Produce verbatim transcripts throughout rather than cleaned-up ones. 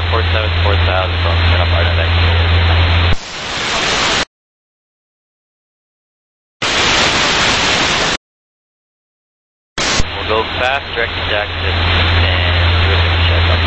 four seven four thousand from set up Arden X. We'll go fast, direct to Jackson, and do a quick check up.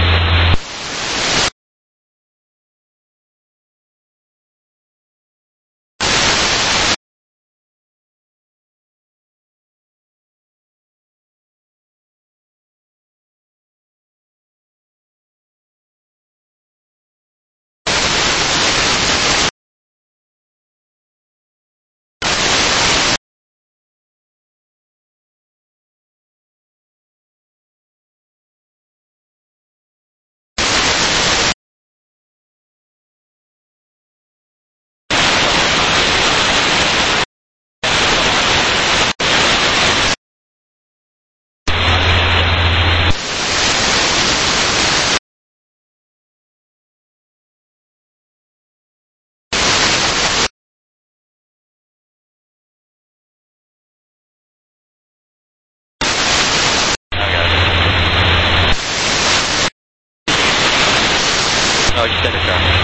Oh, just send it down.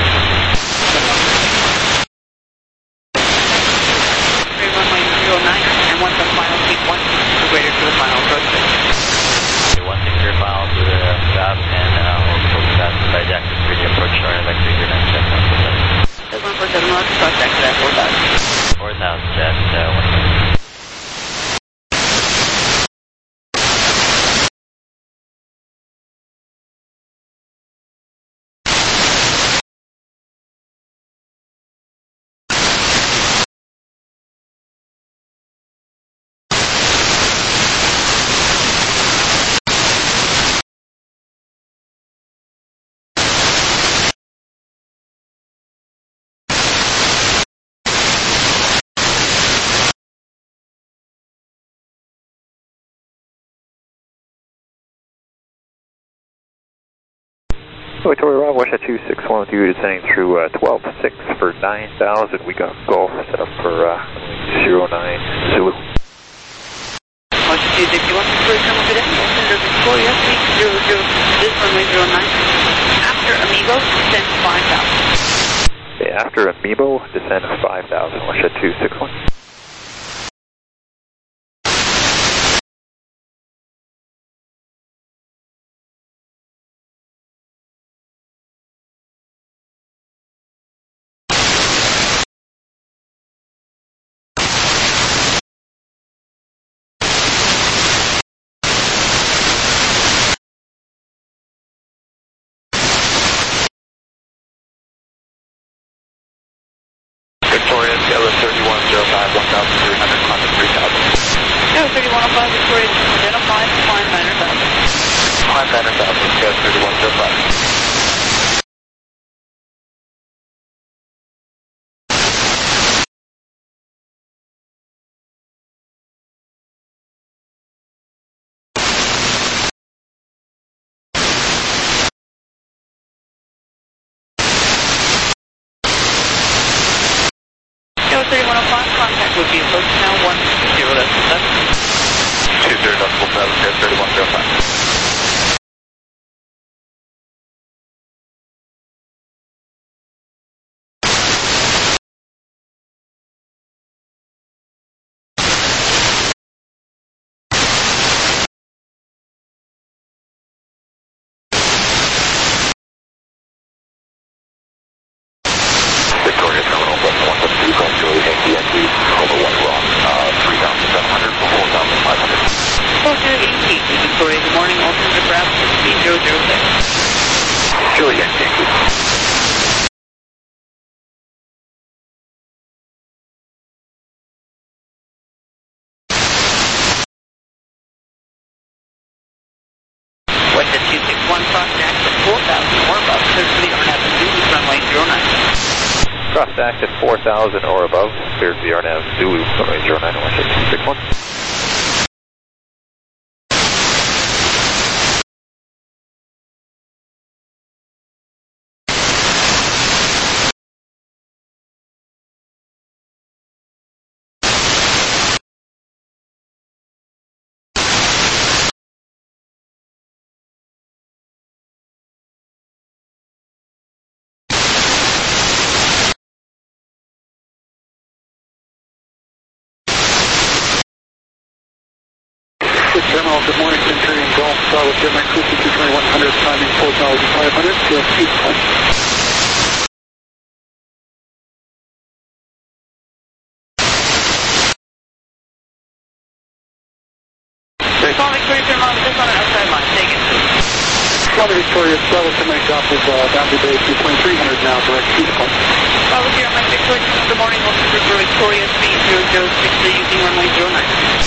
three runway zero nine, and once the final speed one, the greater to the final approach. Okay, one six zero final to the stop, and uh, we'll go fast by Jackson three D approach short and like three zero nine check one four seven. That's one four seven north, cross back to that four thousand. four thousand jet, uh, one seven. Victoria Rob, West two six one with you descending through uh, twelve six for nine thousand. We got golf set up for uh, zero nine Zulu. West two six one, Victoria, come up today. Center Victoria, three zero zero, this runway zero nine. After Amiibo, descend five thousand. Okay, after Amiibo, descend five thousand, West two six one. Victoria, Sierra thirty-one zero five, one thousand three hundred, climb three thousand. Sierra thirty-one oh five, Victoria, identify, climb nine thousand. Climb nine thousand, Sierra thirty-one zero five. Sierra thirty-one oh five, contact would be approach now one zero decimal seven. two zero decimal seven, Sierra thirty-one zero five. Victoria Terminal, one seven two, call Julie, Yankee, Yankee, over one wrong, uh, three thousand seven hundred for four thousand five hundred. Four zero eight eight, Victoria, good morning, alternative route, speed zero zero six. Julie, Yankee, Yankee. West two six one, cross Jackson, four thousand or above, clear for the Arnab Zulu, runway zero nine. Cross active four thousand or above, clear to the Arnab Zulu, runway zero nine, West two six one. Good Terminal, good morning, Centurion Golf, Bravo, Gemini, Cruise two twenty-one hundred, climbing four thousand five hundred, to speed point. Call Victoria Terminal, just on an outside line, take it. Call Victoria, Bravo, Gemini, Golf is uh, boundary base two twenty-three hundred now, direct speed point. Bravo, Sierra Mike Victoria, good morning, welcome to for Victoria, speed zero zero six three using runway zero nine.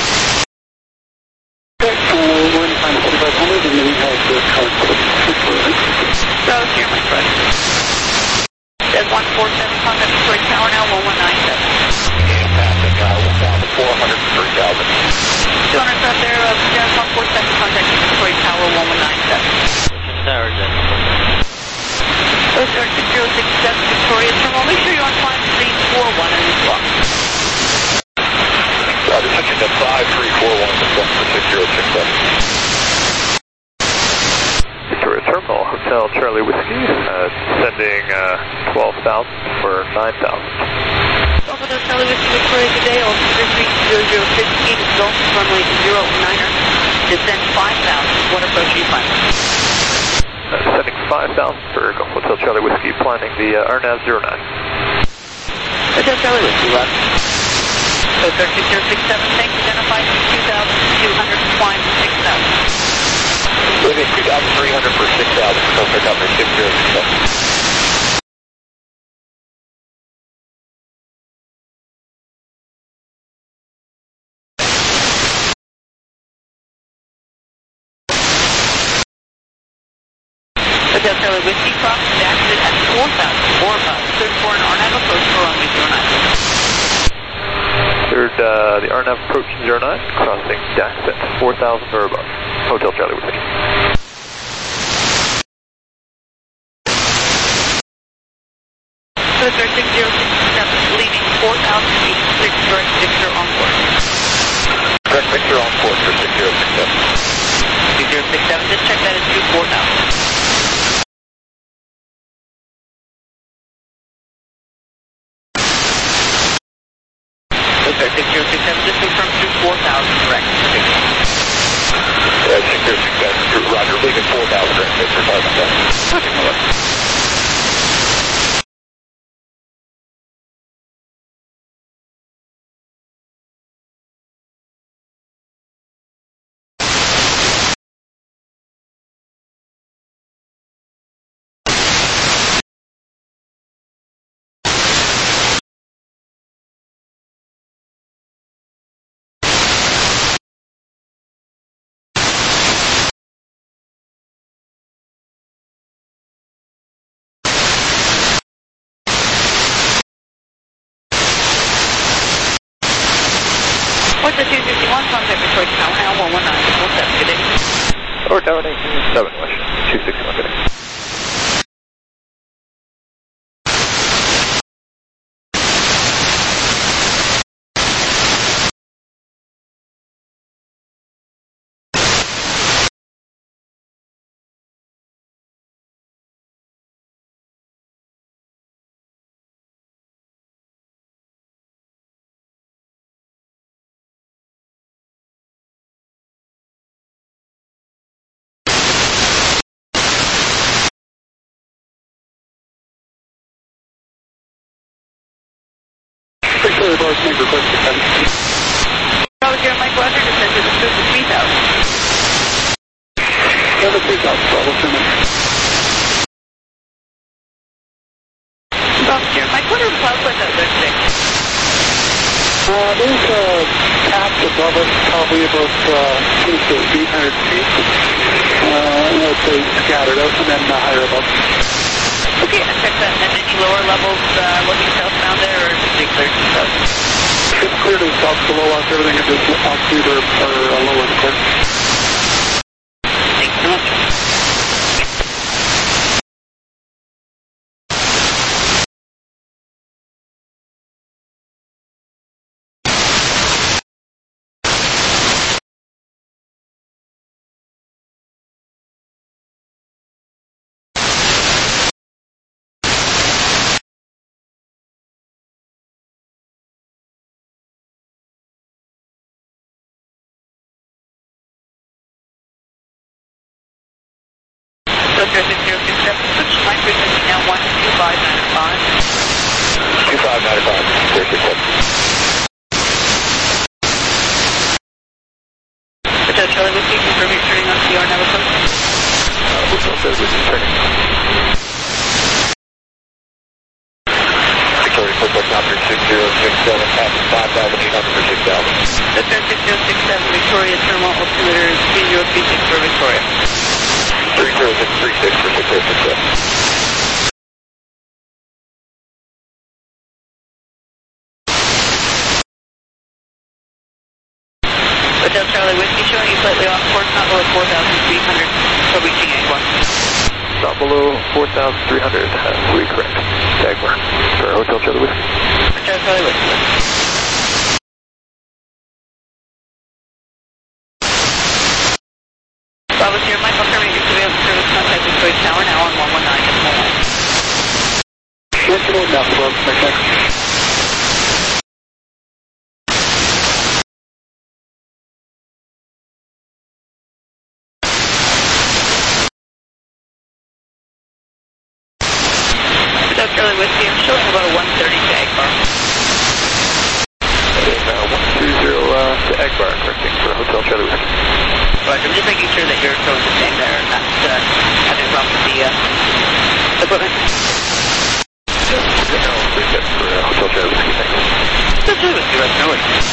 Okay, uh, we're in time forty-five hundred, and then we have the current Victoria. Bravo, Sierra Mike, right. That's one four seven, contact Victoria Tower now, one one nine seven. Yeah, passing uh, one thousand four hundred for three thousand. two hundred out there, uh, Sierra one four seven, contact Victoria Tower, one one nine seven. Tower, then. O S R six zero six seven, Victoria Terminal, make sure you're on climb three four one and this block. Roger, switching to five three four one for six zero six seven. Victoria Terminal, Hotel Charlie Whiskey, uh, sending uh, twelve thousand for nine thousand. Over to Charlie Whiskey Victoria today, all three three zero zero fifteen, Gulf runway zero niner, descend five thousand, what approach are you planning? Uh, sending five thousand for Gulf Hotel Charlie Whiskey, planning the uh, R N A V zero nine. Hotel Charlie Whiskey, left. O S R six zero six seven, tank identified two thousand two hundred, climb six thousand. Living two thousand three hundred for six thousand, so pick up for six zero six seven. Hotel Charlie Whiskey, cross exit at four thousand, four five, third for an R N A V approach for runway zero nine. Third, uh, the R N A V approach zero nine, crossing dash at four thousand or above. Hotel Charlie Whiskey. O S R six zero six seven, leaving four thousand feet, six direct Victor on board. Direct Victor on course for six zero six seven. six zero six seven, just check that as two four thousand. O S R six zero six seven, just confirm two four thousand direct Victor. Yeah, six zero six seven, Roger, leaving four thousand direct Victor five seven. Okay, my lord. What's the two fifty-one, contact Victoria Tower now, one one nine four seven, good day. Or Tower nineteen seven, West, two sixty-one, good day. Victoria, Bravo, make request to ten. Bravo, Sierra Mike Roger, descend to the cruise of three thousand. Seven three thousand, Bravo, Gemini. Bravo, Sierra Mike, what are the cloud flights out there today? Uh, there's a patch above us, probably about uh, eight hundred feet. Uh, you know, it's uh, scattered out, and then uh, higher above. Okay, I checked that. And any lower levels uh, looking southbound there, or is it pretty clear to the south? It's clear to the south, below us, everything is just altitude or, or uh, lower than clear. Victor six zero six seven, switch line frequency now one two five nine five. two five nine five, zero six seven. Hotel Charlie Whiskey, confirm you're turning on C R Navajo Coast. Uh, Hotel Charlie Whiskey turning. Victoria Football Copter six zero six seven, passing five thousand eight hundred for six thousand. Victor six zero six seven, Victoria Terminal altimeter three zero three six for Victoria. three zero six three six for six zero six seven. Hotel Charlie Whiskey showing you slightly off course, not below four thousand three hundred for reaching Agua. Not below four thousand three hundred, uh, we correct. Jaguar for Hotel Charlie Whiskey. Hotel Charlie Whiskey. Bravo Sierra Mike, confirming your surveillance service contact Victoria Tower now on one one nine decimal one. Sentinel Network, Mexico. Hotel Charlie Whiskey, I'm showing about a one thirty to Agbar. And uh, one two zero uh, to Agbar, correcting for Hotel Charlie Whiskey. Right, I'm just making sure that you're showing the same there and not uh, having problems with the uh, equipment. Yeah, no, pretty good for uh, Hotel Charlie Whiskey, thanks. Hotel Charlie Whiskey, right, no worries.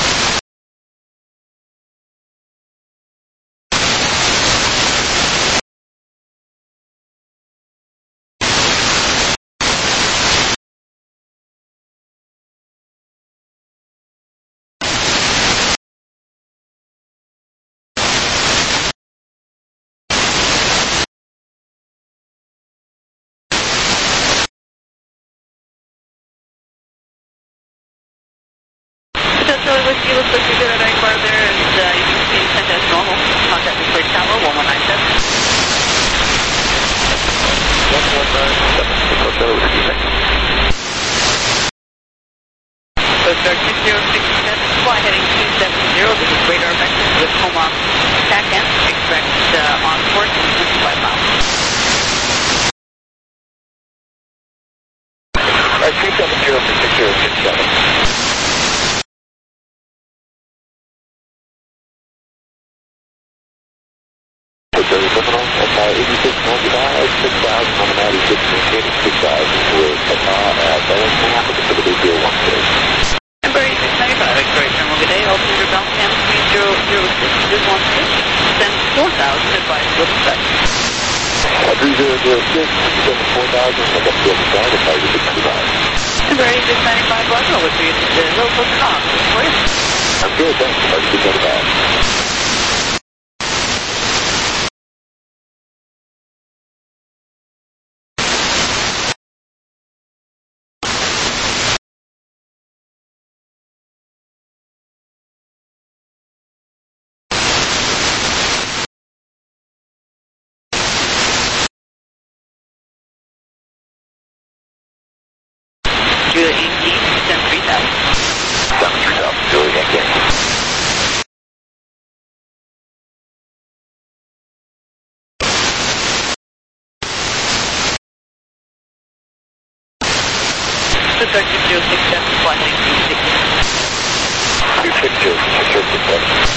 Charlie Whiskey, looks like you're good at Agbar there, and uh, you can see sent as normal. Contact Victoria Tower, one one nine seven. one one nine seven, Hotel Charlie Whiskey, thanks. Coast Guard six zero six seven, fly heading two seven zero, this is radar vector with Homa T A C M, expect uh, on course in twenty-five miles. Alright, two seven zero for six zero six seven. Victoria Terminal, S I eighty-six ninety-five, six thousand on the ninety-six, maintaining six thousand with Qatar at Bellingham, with the Pacific zero one six. Number eighty-six ninety-five, Victoria Terminal, good day, altimeter Bellingham three zero zero six one six, send four thousand, advise with respect. three zero zero six, seven four thousand, and that's the other side, if I was sixty-five. Number eighty-six ninety-five, Bravo, with you, the hill close to off, for you. I'm good, thanks, if I was sixty-five. Julia eighteen, send three thousand. seven three thousand, Julia Yankee. Suspect six zero six seven, fly heading two six zero. two six zero, six zero six seven.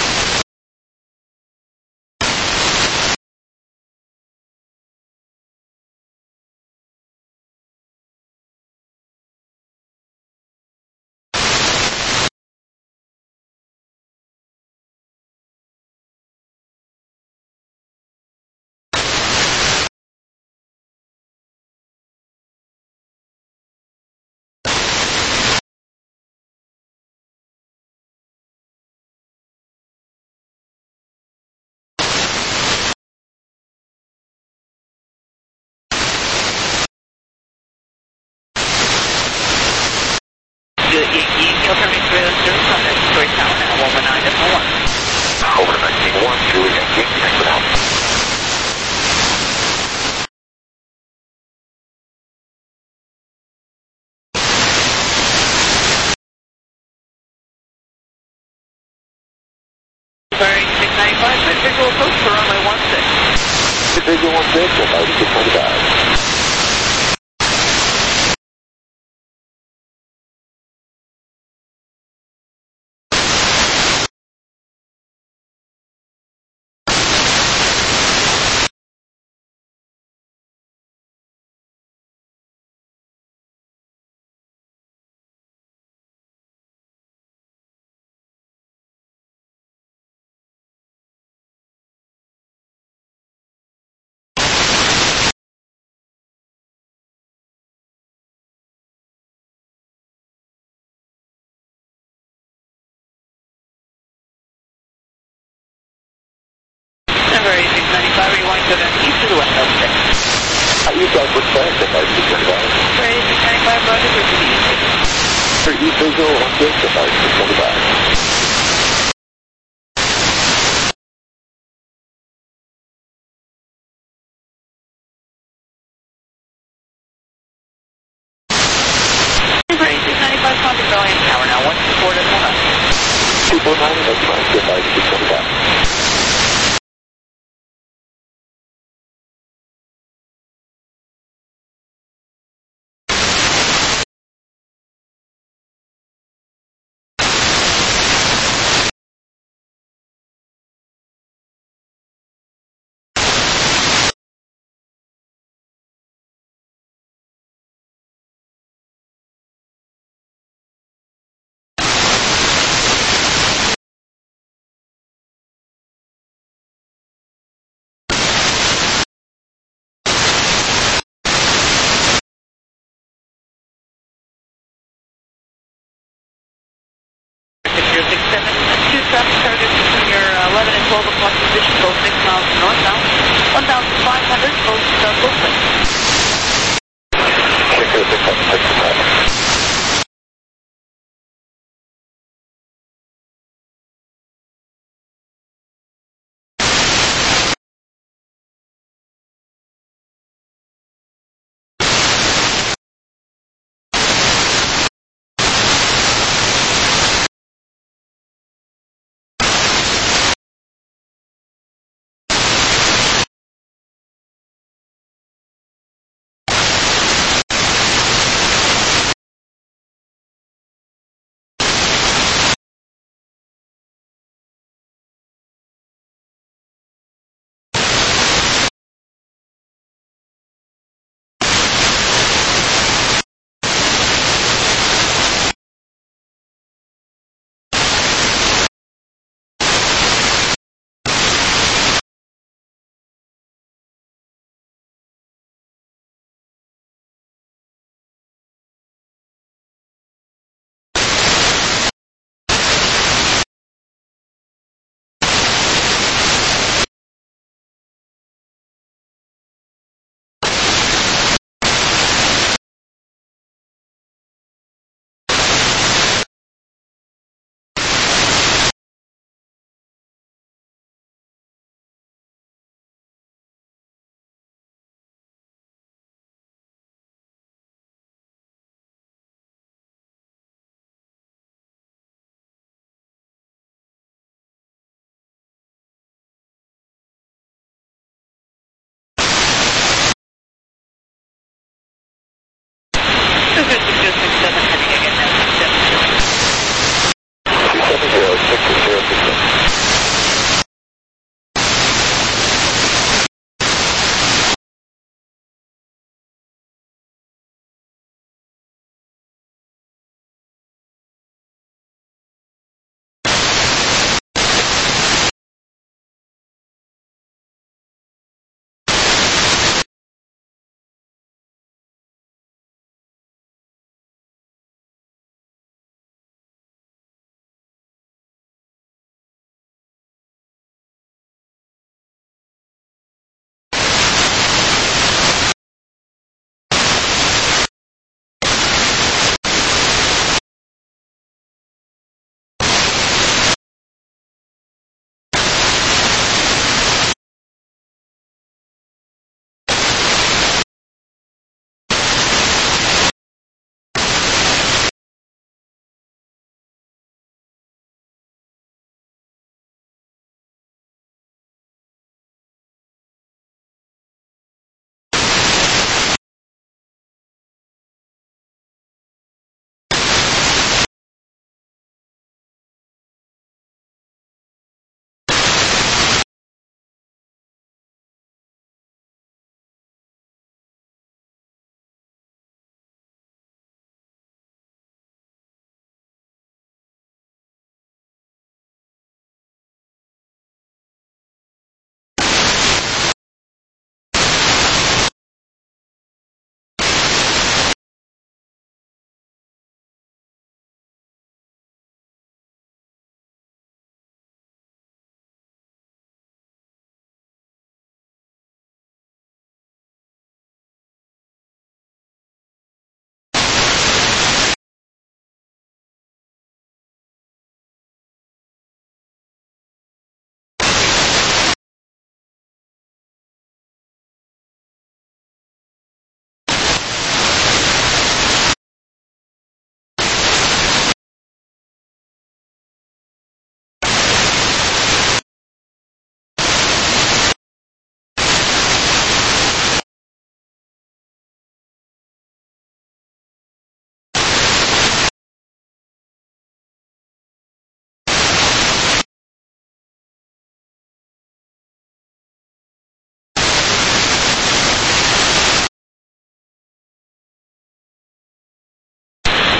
Julia eighteen, confirming surveillance service contact Victoria Tower now, one one nine decimal one. Over nineteen one, Julia Yankee, thanks for the help. Number eighty-six ninety-five, good visual approach for runway one six. Visual one six, altitude twenty-five. Number eighty-six ninety-five, are you wanting to go down east or the west? Okay. Uh, you guys were fast at altitude twenty-five. Number eighty-six ninety-five, Roger, for the east. For East Visual one six, altitude twenty-five. Number eighty-six ninety-five, contact Valiant Tower now, one two four decimal nine. two four nine, that's fine, get altitude twenty-five. zero six seven, two traffic targets between your uh, eleven and twelve o'clock position, both six miles northbound, one thousand five hundred, both uh, both lanes. Check out the contact.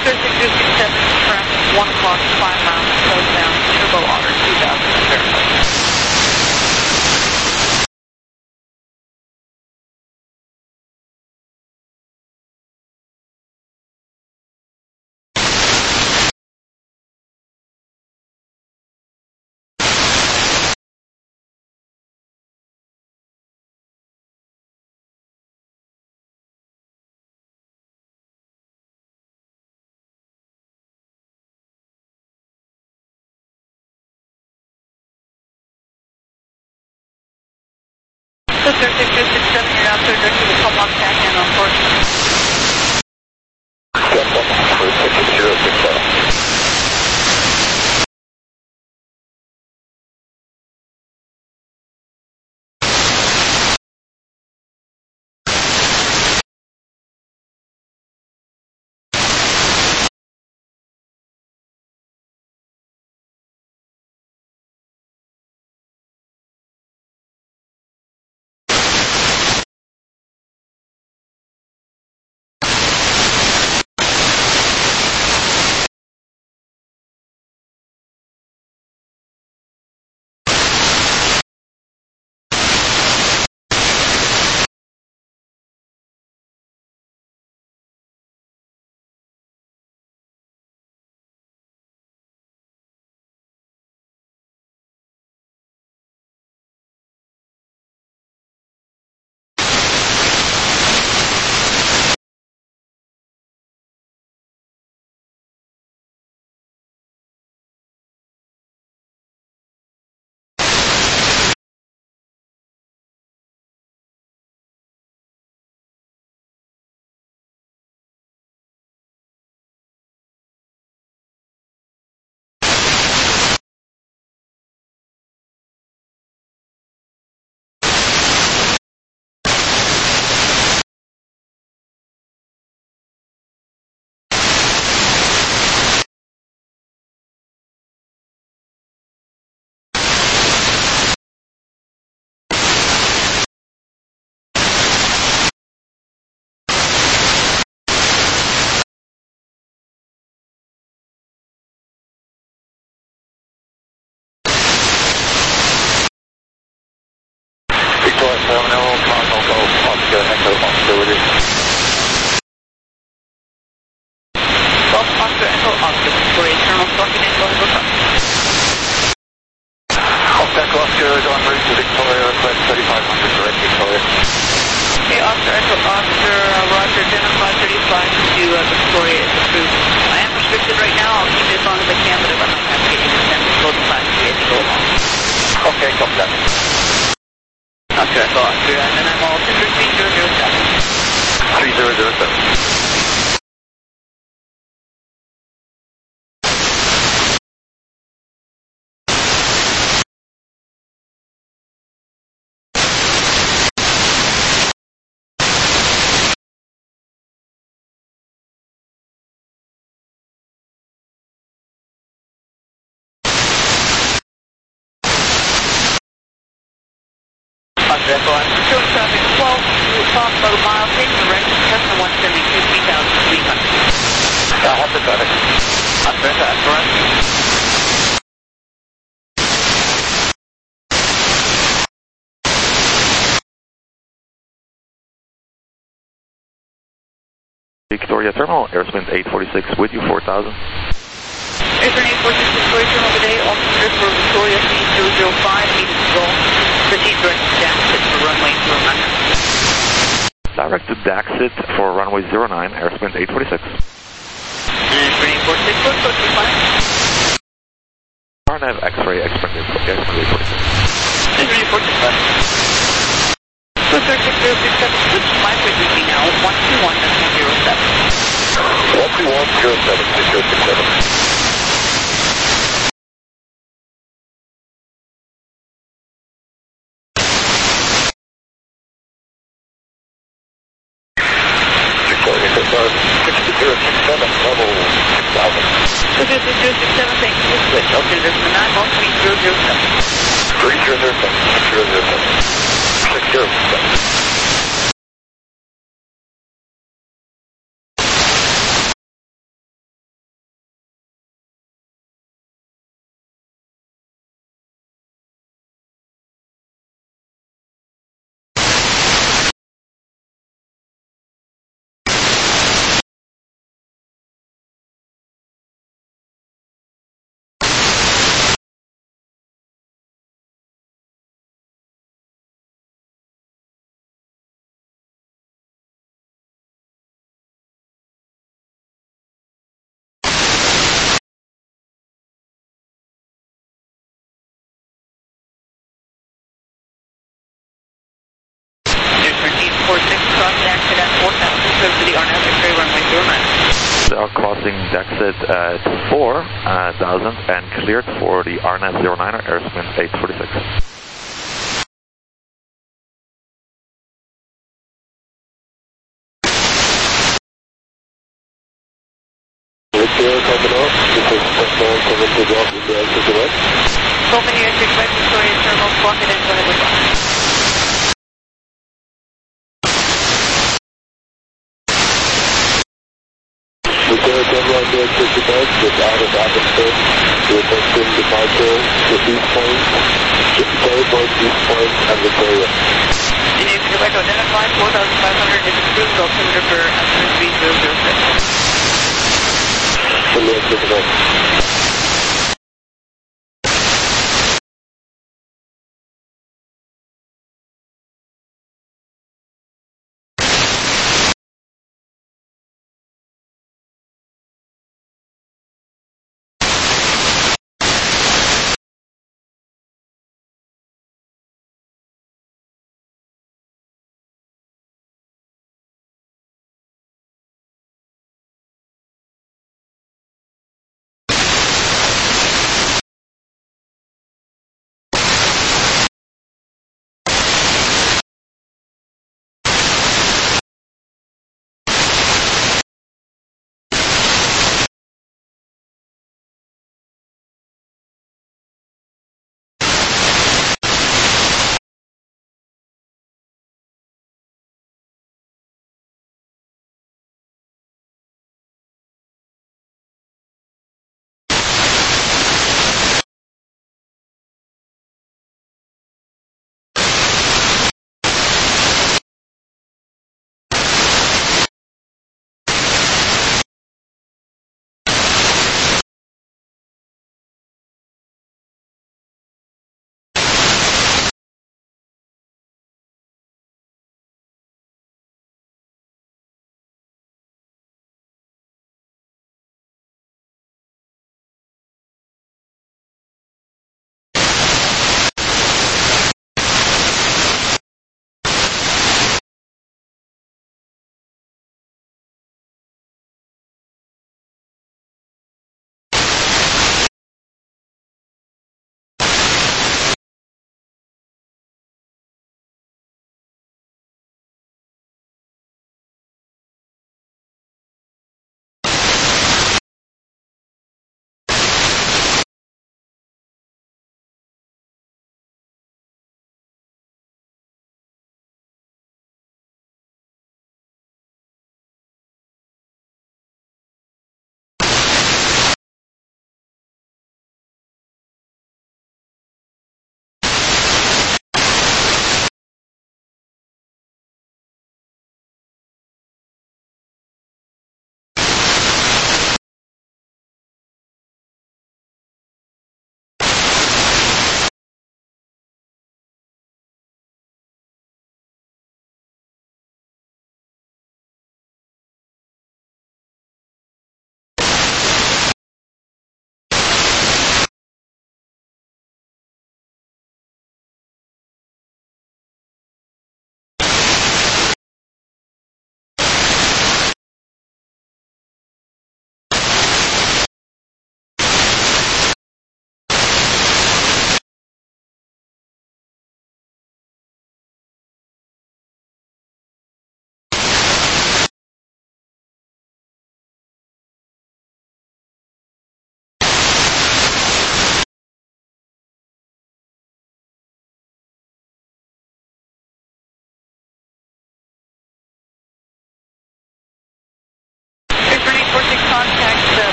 six zero six seven, traffic, one o'clock, five miles, southbound, Turbo Otter, two thousand, verify. six zero six zero six seven, you're now clear directly to Palm Tack and on course. Step one for six zero six seven. Echo, I'm pursuing traffic twelve, talk about a mile, taking the rest, Cessna one seventy-two, three thousand three hundred. I have the traffic. I'm very fast, correct? Victoria Terminal, Airspeed eight forty-six with you, four thousand. Airspeed eight forty-six, Victoria Terminal today, altitude for Victoria C zero zero five, meeting control. Proceed direct to Daxit for runway zero nine. Direct to Daxit for runway zero nine, airspeed eight forty-six. Airspeed eight forty-six, close, close, two five. Arnav X-ray expected, okay, airspeed eight forty-six. Airspeed eight forty-six, left. Close, six zero six seven, switch to my frequency now, one two one zero seven. one two one zero seven, six zero six seven. six zero six seven, level six thousand. six zero six seven, thank you. Switch. Altimeter from the nine one three zero zero seven. three zero zero seven, six zero zero seven. six zero six seven. are crossing Dexit at four thousand and cleared for the R N S zero nine airspeed eight forty-six. Open your six west Victoria Terminal, block it in, go ahead with block. Victoria Terminal, New York City Bus, with out of atmosphere, requesting departure to East Point, Terryport, East Point, and Victoria. And you can direct identify four thousand five hundred if approved, altimeter for altitude three zero zero six. New York City Bus.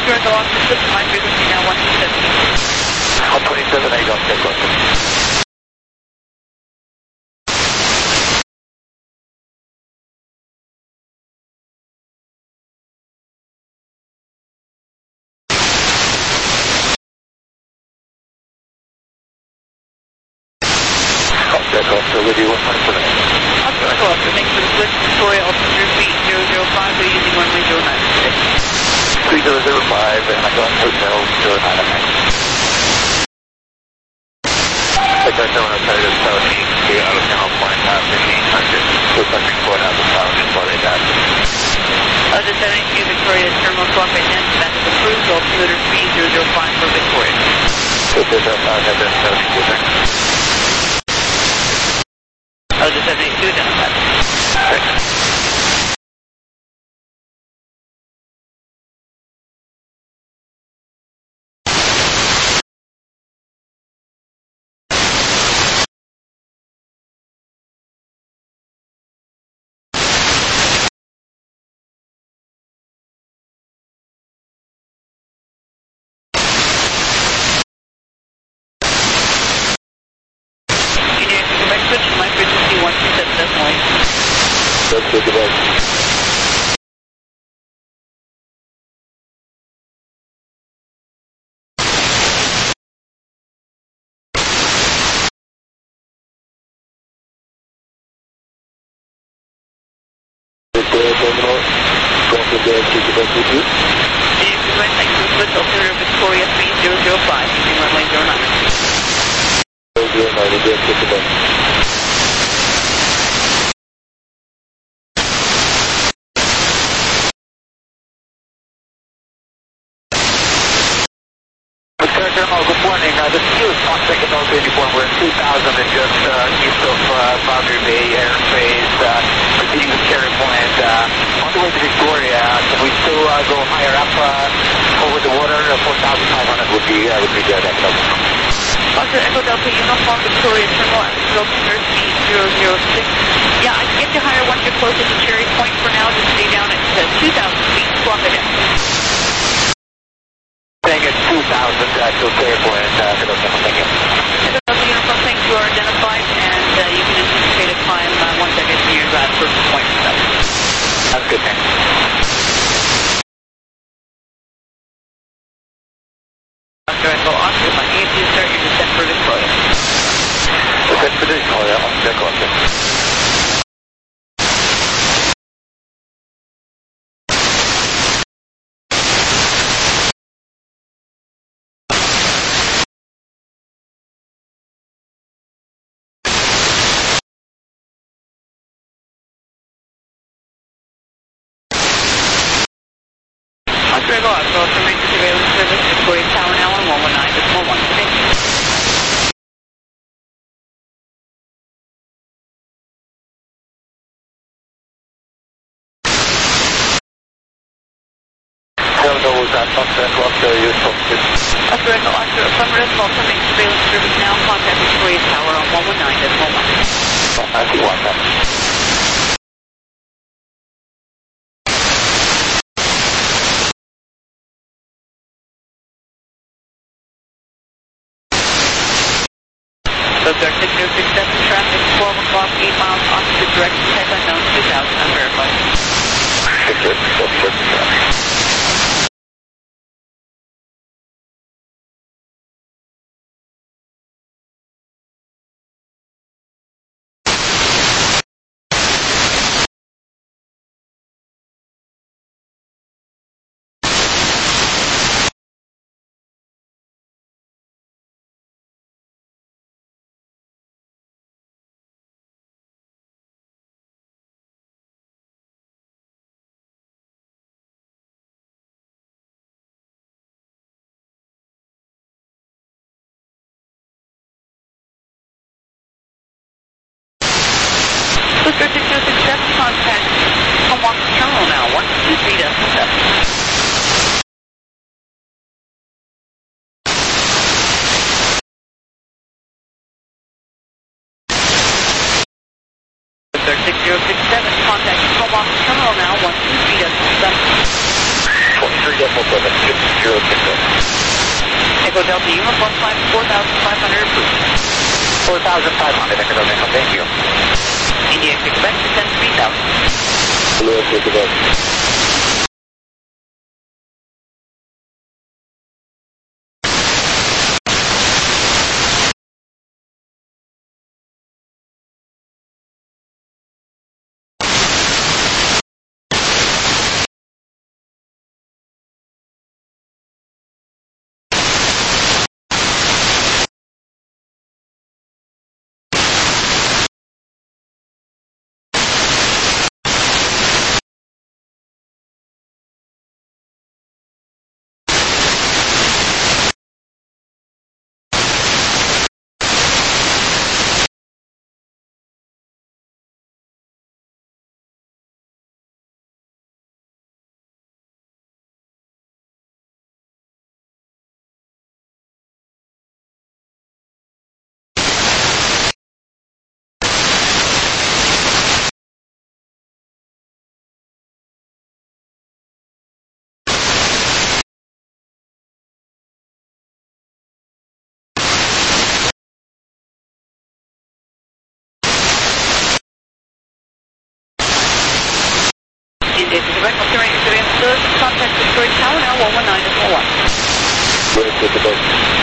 Oscar Echo Oscar six, my frequency now one two seven. one twenty-seven, eight on check Oscar. Oscar Echo Oscar with you, one twenty-seven. Oscar Echo Oscar, thanks for the switch. Victoria, altimeter feet zero zero five, we're using runway zero nine six. three zero zero five, and I got hotel zero nine nine. I got no alternative seventeen, we out of channel point half fifteen hundred, with something going out of town, just what they got. Delta seventy-two, Victoria, terminal swap identity, that is approved, altimeter feet zero zero five for Victoria. So zero zero five, have been seventy-two there. Delta seventy-two, down that. Thanks. My frequency one two seven decimal eight. That's good device. Victoria Terminal, go for the exit device with you. Thanks for the switch, altimeter Victoria three zero zero five, using runway zero nine. zero nine, with the exit device. Terminal, good morning. Uh, this is one second North eighty-four. We're in two thousand and just uh, east of uh, Boundary Bay Airspace, uh, proceeding with Cherry Point. Uh, on the way to Victoria, can we still uh, go higher up uh, over the water? Uh, four thousand five hundred would be, uh, would be good. Echo. Oscar Echo Delta, Uniform Victoria Terminal, altimeter speed zero zero six. Yeah, I can get you higher once you're closer to Cherry Point. For now, just stay down at uh, two thousand feet, swap it in. Saying it's two thousand uh, to Cherry Point. Uh, thank you. Delta Uniform, thanks, you are identified, and uh, you can anticipate a climb uh, once I get to your uh, first point. So. That's good, thanks. Oscar Echo Oscar, my name is start your descent for Victoria. Descent for Victoria, Oscar Echo Oscar. Oscar Echo Oscar, also make the surveillance service, Victoria Tower now on one one nine, decimal one six. Terminal was at Oscar Echo Oscar, you posted. Oscar Echo Oscar, affirmative, also make surveillance service now, contact Victoria Tower on one one nine, decimal one. I see one now. Subject six zero six seven, traffic twelve o'clock, eight miles, opposite direction, type unknown, two thousand, unverified. six zero six seven, traffic. Oscar six zero six seven, contact Hawk Terminal now, one two three decimal seven. Oscar six zero six seven, contact Hawk Terminal now, one two three decimal seven. three decimal seven, zero six zero. Echo Delta Uniform Flight four thousand five hundred approved. four thousand five hundred, Echo Delta Echo, thank you. India Quebec, descend three thousand. Blue, Quebec. India Quebec, Monterey, Surrey, contact Victoria Tower now, one one nine decimal one. Blue, Quebec.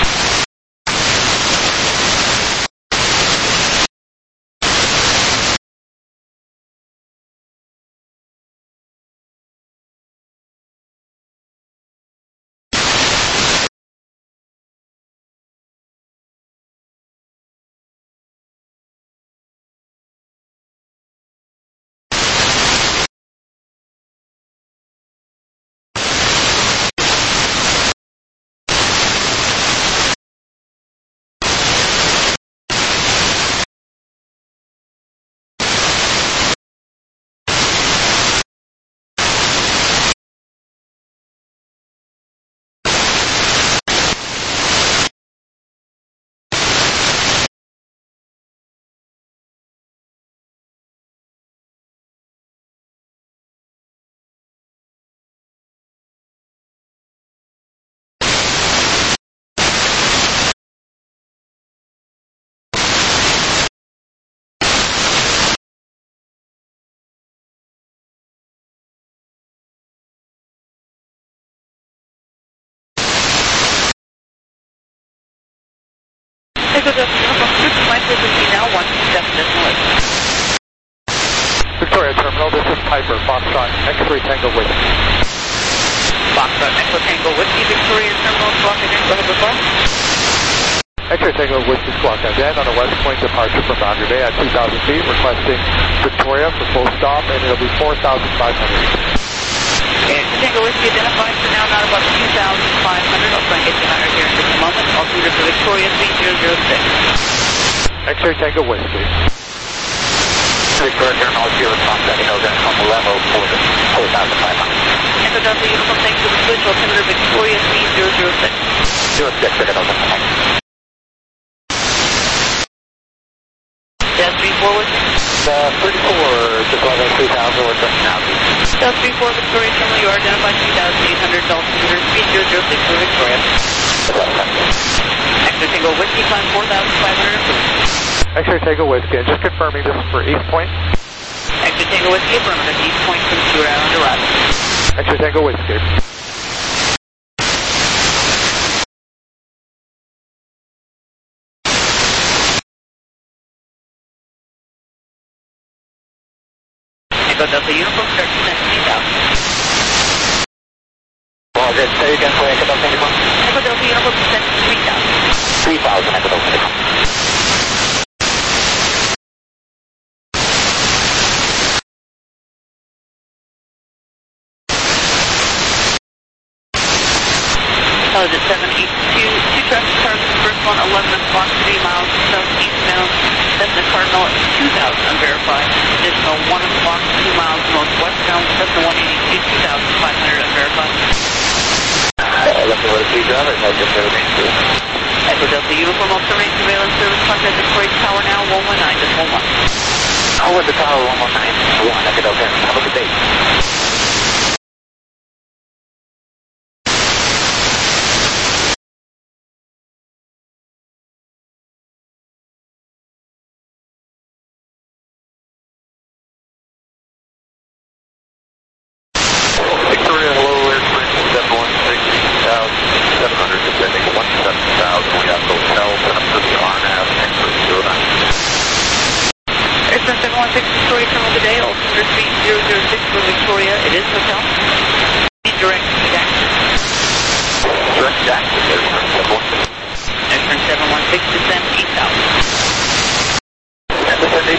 Echo Delta Uniform Script, flight frequency now one two seven decimal eight. Victoria Terminal, this is Piper, Foxtrot, X-ray Tango Whiskey. Foxtrot, Echo Tango Whiskey, Victoria Terminal, Squawk again, go ahead, report. X-ray Tango Whiskey Squawk again on a west point departure from Boundary Bay at two thousand feet, requesting Victoria for full stop, and it'll be four thousand five hundred. And Tango Whiskey identified for now, not about two thousand five hundred. I'll try and get you higher here in just a moment. I'll clear for Victoria three zero zero six. X-ray Tango Whiskey. Victoria Terminal, zero response, setting those in on the level for the four thousand five hundred. Echo Delta Uniform, thanks for the switch. Altimeter Victoria three zero zero six. Zero six, setting those in. Delta three four Whiskey. Uh, thirty-four, just level three thousand, we're just now. Delta three four Victoria Terminal, you are identified two thousand eight hundred. Altimeter three zero zero six for Victoria. X-ray Tango Whiskey, climb four thousand five hundred approved. X-ray Tango Whiskey, and just confirming this is for East Point. X-ray Tango Whiskey, affirmative. East Point from Stewart Island arrival. X-ray Tango Whiskey. Echo Delta Uniform, start to next three thousand. Well, good. Say again for Echo Delta Uniform. Echo Delta Uniform, descend to three thousand. three thousand, Echo Delta Uniform. Intelligence seven eight two, two traffic cars, the first one eleven o'clock, three miles southeast bound, Cessna Cardinal two thousand unverified, additional one o'clock, two miles northwestbound, Cessna one eighty-two, two thousand five hundred unverified. Uh, looking for the two drivers, I just heard it. Echo Delta Uniform, alternating surveillance service, contact Victoria Tower now, one one nine decimal one. Over the tower, one one nine, one, Echo Delta, have a good day.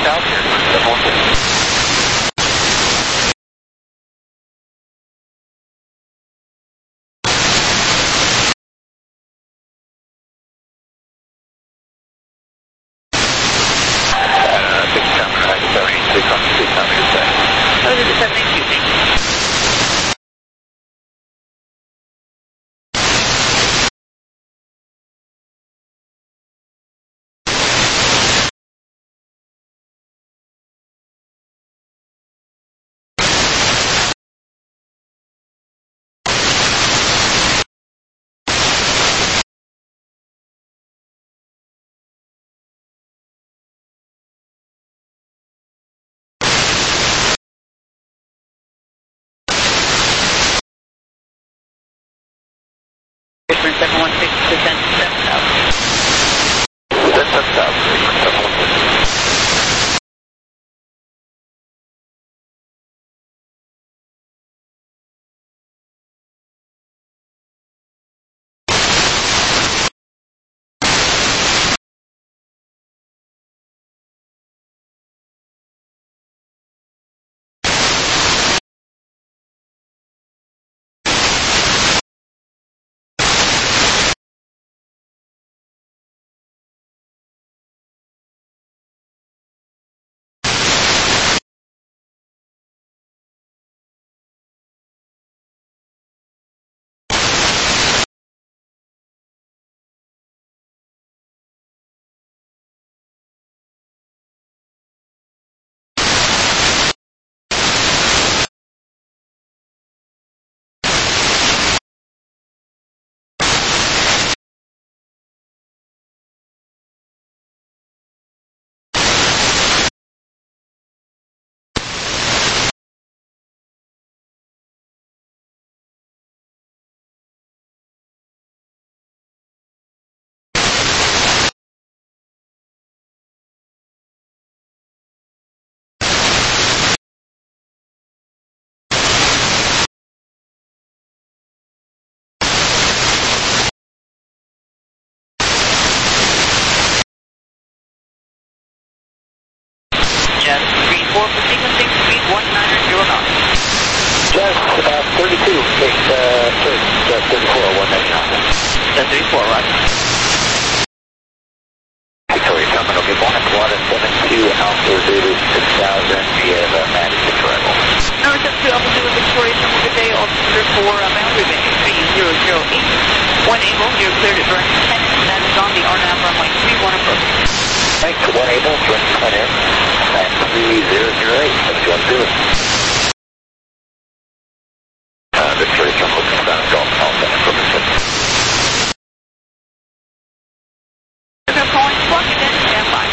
south here, seven one six. seven one six, descent seven south. Descent seven south, seven one six. Jazz three four for sequencing, speed one niner zero knots. Jazz uh, thirty-two, take uh, thirty, Jazz thirty-four, one ninety-nine. Jazz thirty-four, right. Victoria Terminal, give one and one and seven two, Alpha Zulu six thousand, we have uh, managed arrival. Number seven two, Alpha Zulu, Victoria Terminal, good day, altimeter for uh, boundary bay three zero zero eight. One able, you're cleared at burn ten, that is on the R N A V runway three one approach. Thanks, one able, join ten in, and three zero zero eight, seven two one zero. Uh, Victoria Terminal, confirm, Golf, Alpha, information. They're calling, plug it in, stand by.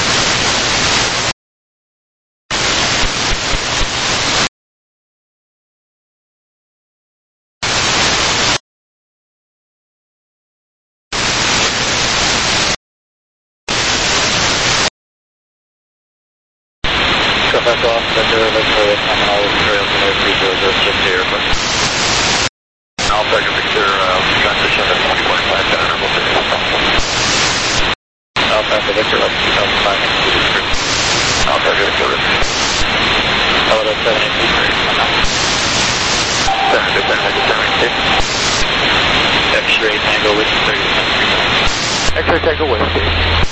Come back off, Victoria, Victoria, Terminal, Victoria, three zero zero six here, but Alpha, Victor, uh, transition at twenty point five, General Six. Alpha, Victor, up two thousand five hundred two. Alpha, Victor, oh, that's seven eight two three. Seven, seven, seven, six. X-ray Tango with thirty. X-ray Tango with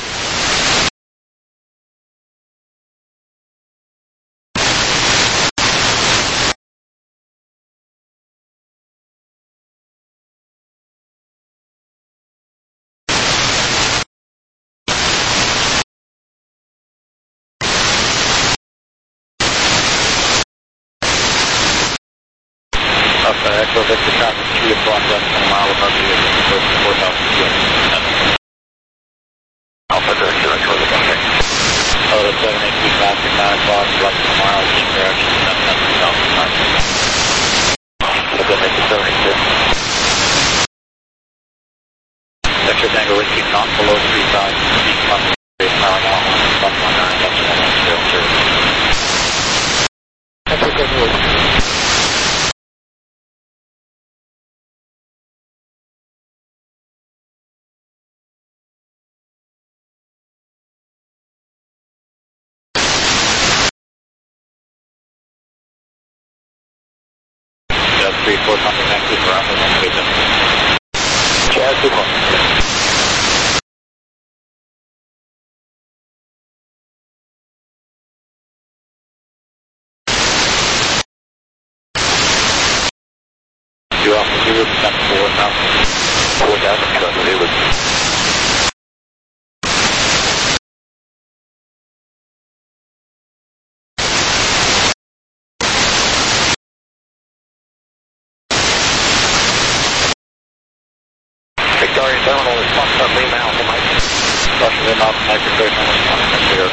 Alpha, Echo, Victor, traffic, three o'clock, less than a mile above you, close to four thousand feet. Alpha, Victor, Echo, Victor. Oh, that's seven eight two, traffic, nine o'clock, less than a mile, east direction, seven hundred thousand miles. That's seven eight two, seven eight two. Victor, Tango, Whiskey, not below three thousand feet, plus three power now, one one nine, plus one one zero zero. Victor, Tango, Whiskey. Jazz three four, something Vancouver, Alpha, one two seven. Jazz two four. Two Alpha Zulu, descent four thousand. four thousand, Alpha Zulu. Victoria Terminal is Fox on Lima Alpha Mike. Fox Lima Alpha Mike, Victoria Terminal, Fox on Zero,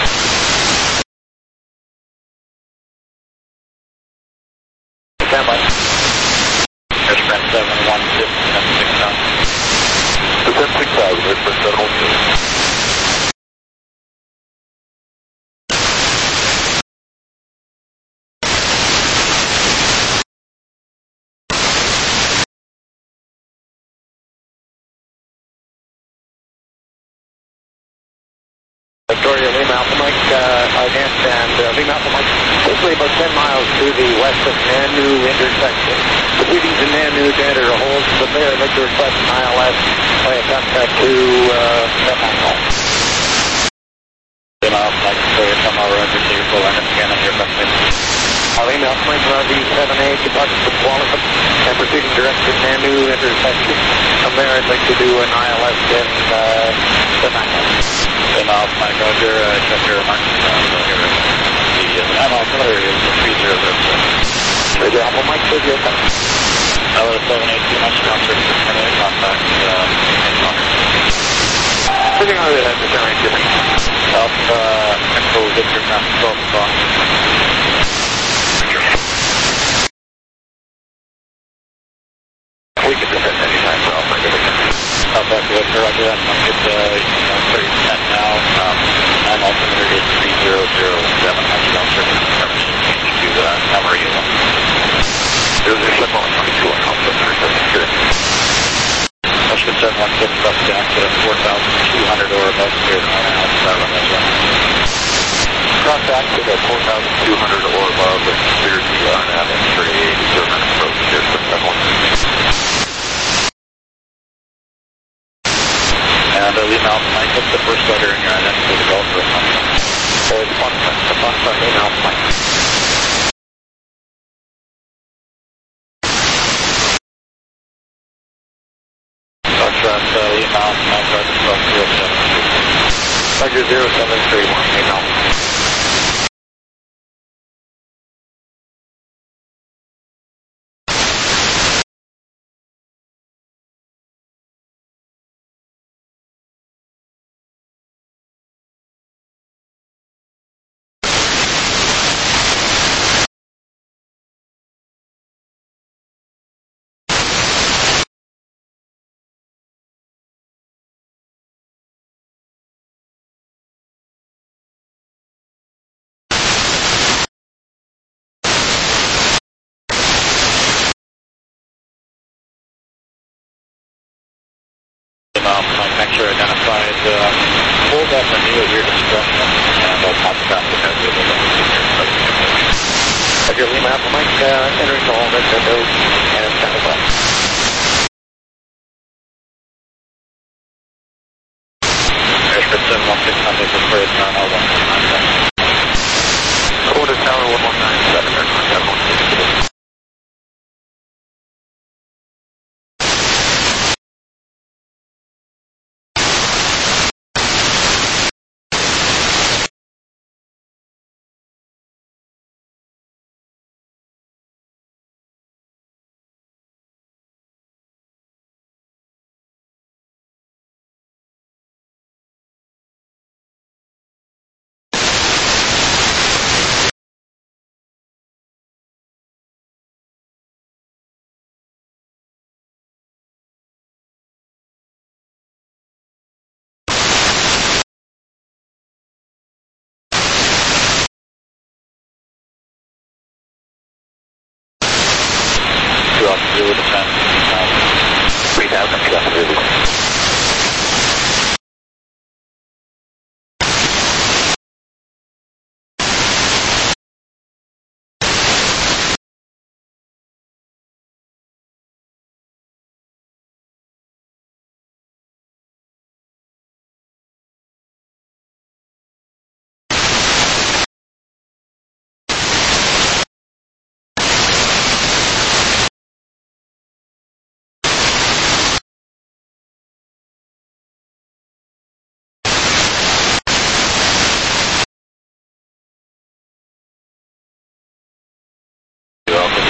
Stand by. Airstrand seven one six, descent six thousand. Descent six thousand, Airstrand seven one six. Victoria Lima Alpha Mike, uh, advanced and uh, Lima Alpha Mike, basically about ten miles to the west of Nanu intersection. Proceeding to Nanu to enter a hold, but there I'd like to request an I L S by a contact to uh, Semi-Hall. Lima Alpha Mike, Victoria Terminal, Roger, Zero, full line, scan on your question. Lima Alpha Mike, Roger, seven eight, departing from Qualicum and proceeding direct to Nanu intersection. From there I'd like to do an I L S in uh, Semi-Hall. Lima Alpha Mike, Roger, uh, check your remarks. Uh, so here, the uh, M Alpha Miller is three zero zero seven. Roger, Alpha Mike, three zero seven. L S seven eight two, much ground service, terminate contact, uh, in Congress. Sitting on the determinate shipping. Alpha, Echo, Victor, ground twelve o'clock. We can descend anytime for Alpha Mike. Alpha, Echo, Victor, Roger, that's not good, uh, thirty percent now. Um, M Alpha Miller is three zero zero seven, much ground service, termination change to, uh, Amarillo. Zero zero seven one twenty-two on Alpha Miller, that's good. Michigan seven one six, bus back to four thousand two hundred or above, clear on Alpha, run that one. Cross back to the four thousand two hundred or above and clear the R N A V and three eighty German approach here for seven one six. And uh, Lima Alpha Mike, what's the first letter in your identity to go for a month? So it's one the bus on Lima Alpha Mike. Foxtrot, uh, Lima Alpha Mike, Roger, twelve zero seven. Roger, zero seven three one, Lima Alpha. Um, my picture identified uh, hold up and new at your discretion, and I'll pop it out the head with it. Roger, Lima Alpha Mike, uh, entering the home at the node and stand by. Airstrip seven one six, contact with Clear Town, L one nine seven. Quarter Tower one one nine seven, aircraft one six.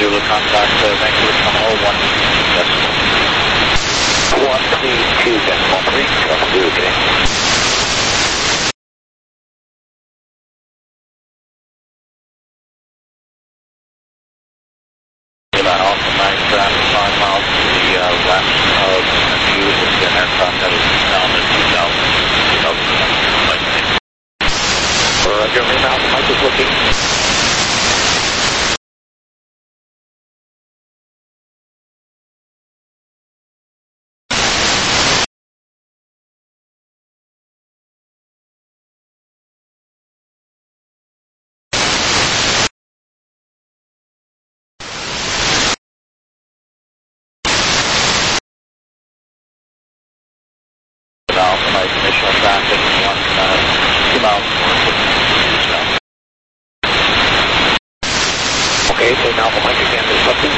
Zulu contact uh, Vancouver Terminal one decimal. one two decimal three, Delta Zulu, okay. About Alpha Mike, uh, five miles to the uh, west of you with an aircraft that is down at two thousand. Roger, Alpha Mike is looking. Alpha Mike, initial traffic, one, uh, two miles north of eastbound. Okay, so Alpha Mike again, there's something.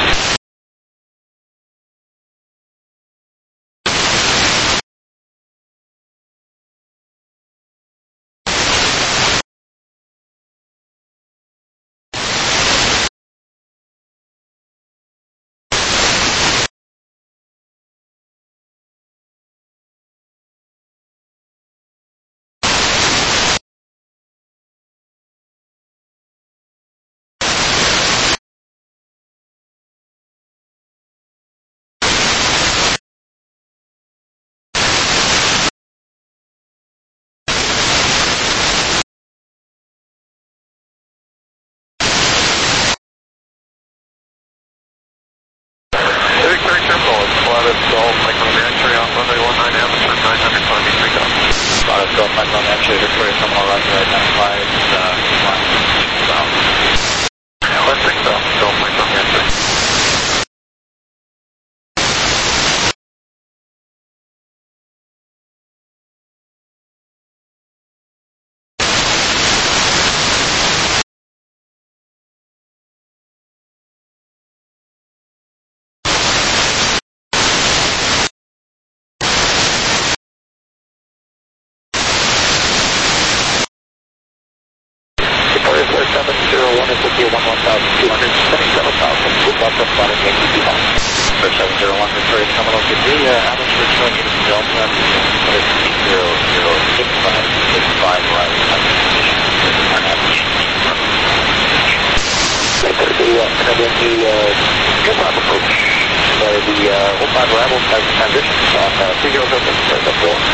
Victory Terminal, it's Gladys Golf, microreactor on runway one nine, atmosphere nine hundred, climbing three thousand. Gladys Golf, micron actually, Victoria Terminal, Roger, identified, uh, one, south. one six south, Golf, microreactor. seven zero one is with you, one one thousand two hundred, seventy-seven thousand, with Delta spotting A T P home. For seven zero one, Victoria Terminal, good day, uh, atmosphere showing units Delta, zero zero six five six five, right, condition, our navigation from. Right there, the, uh, and then the, uh, aircraft approach, so the, uh, old five arrival has transitions on, uh, three zero zero six, right up there.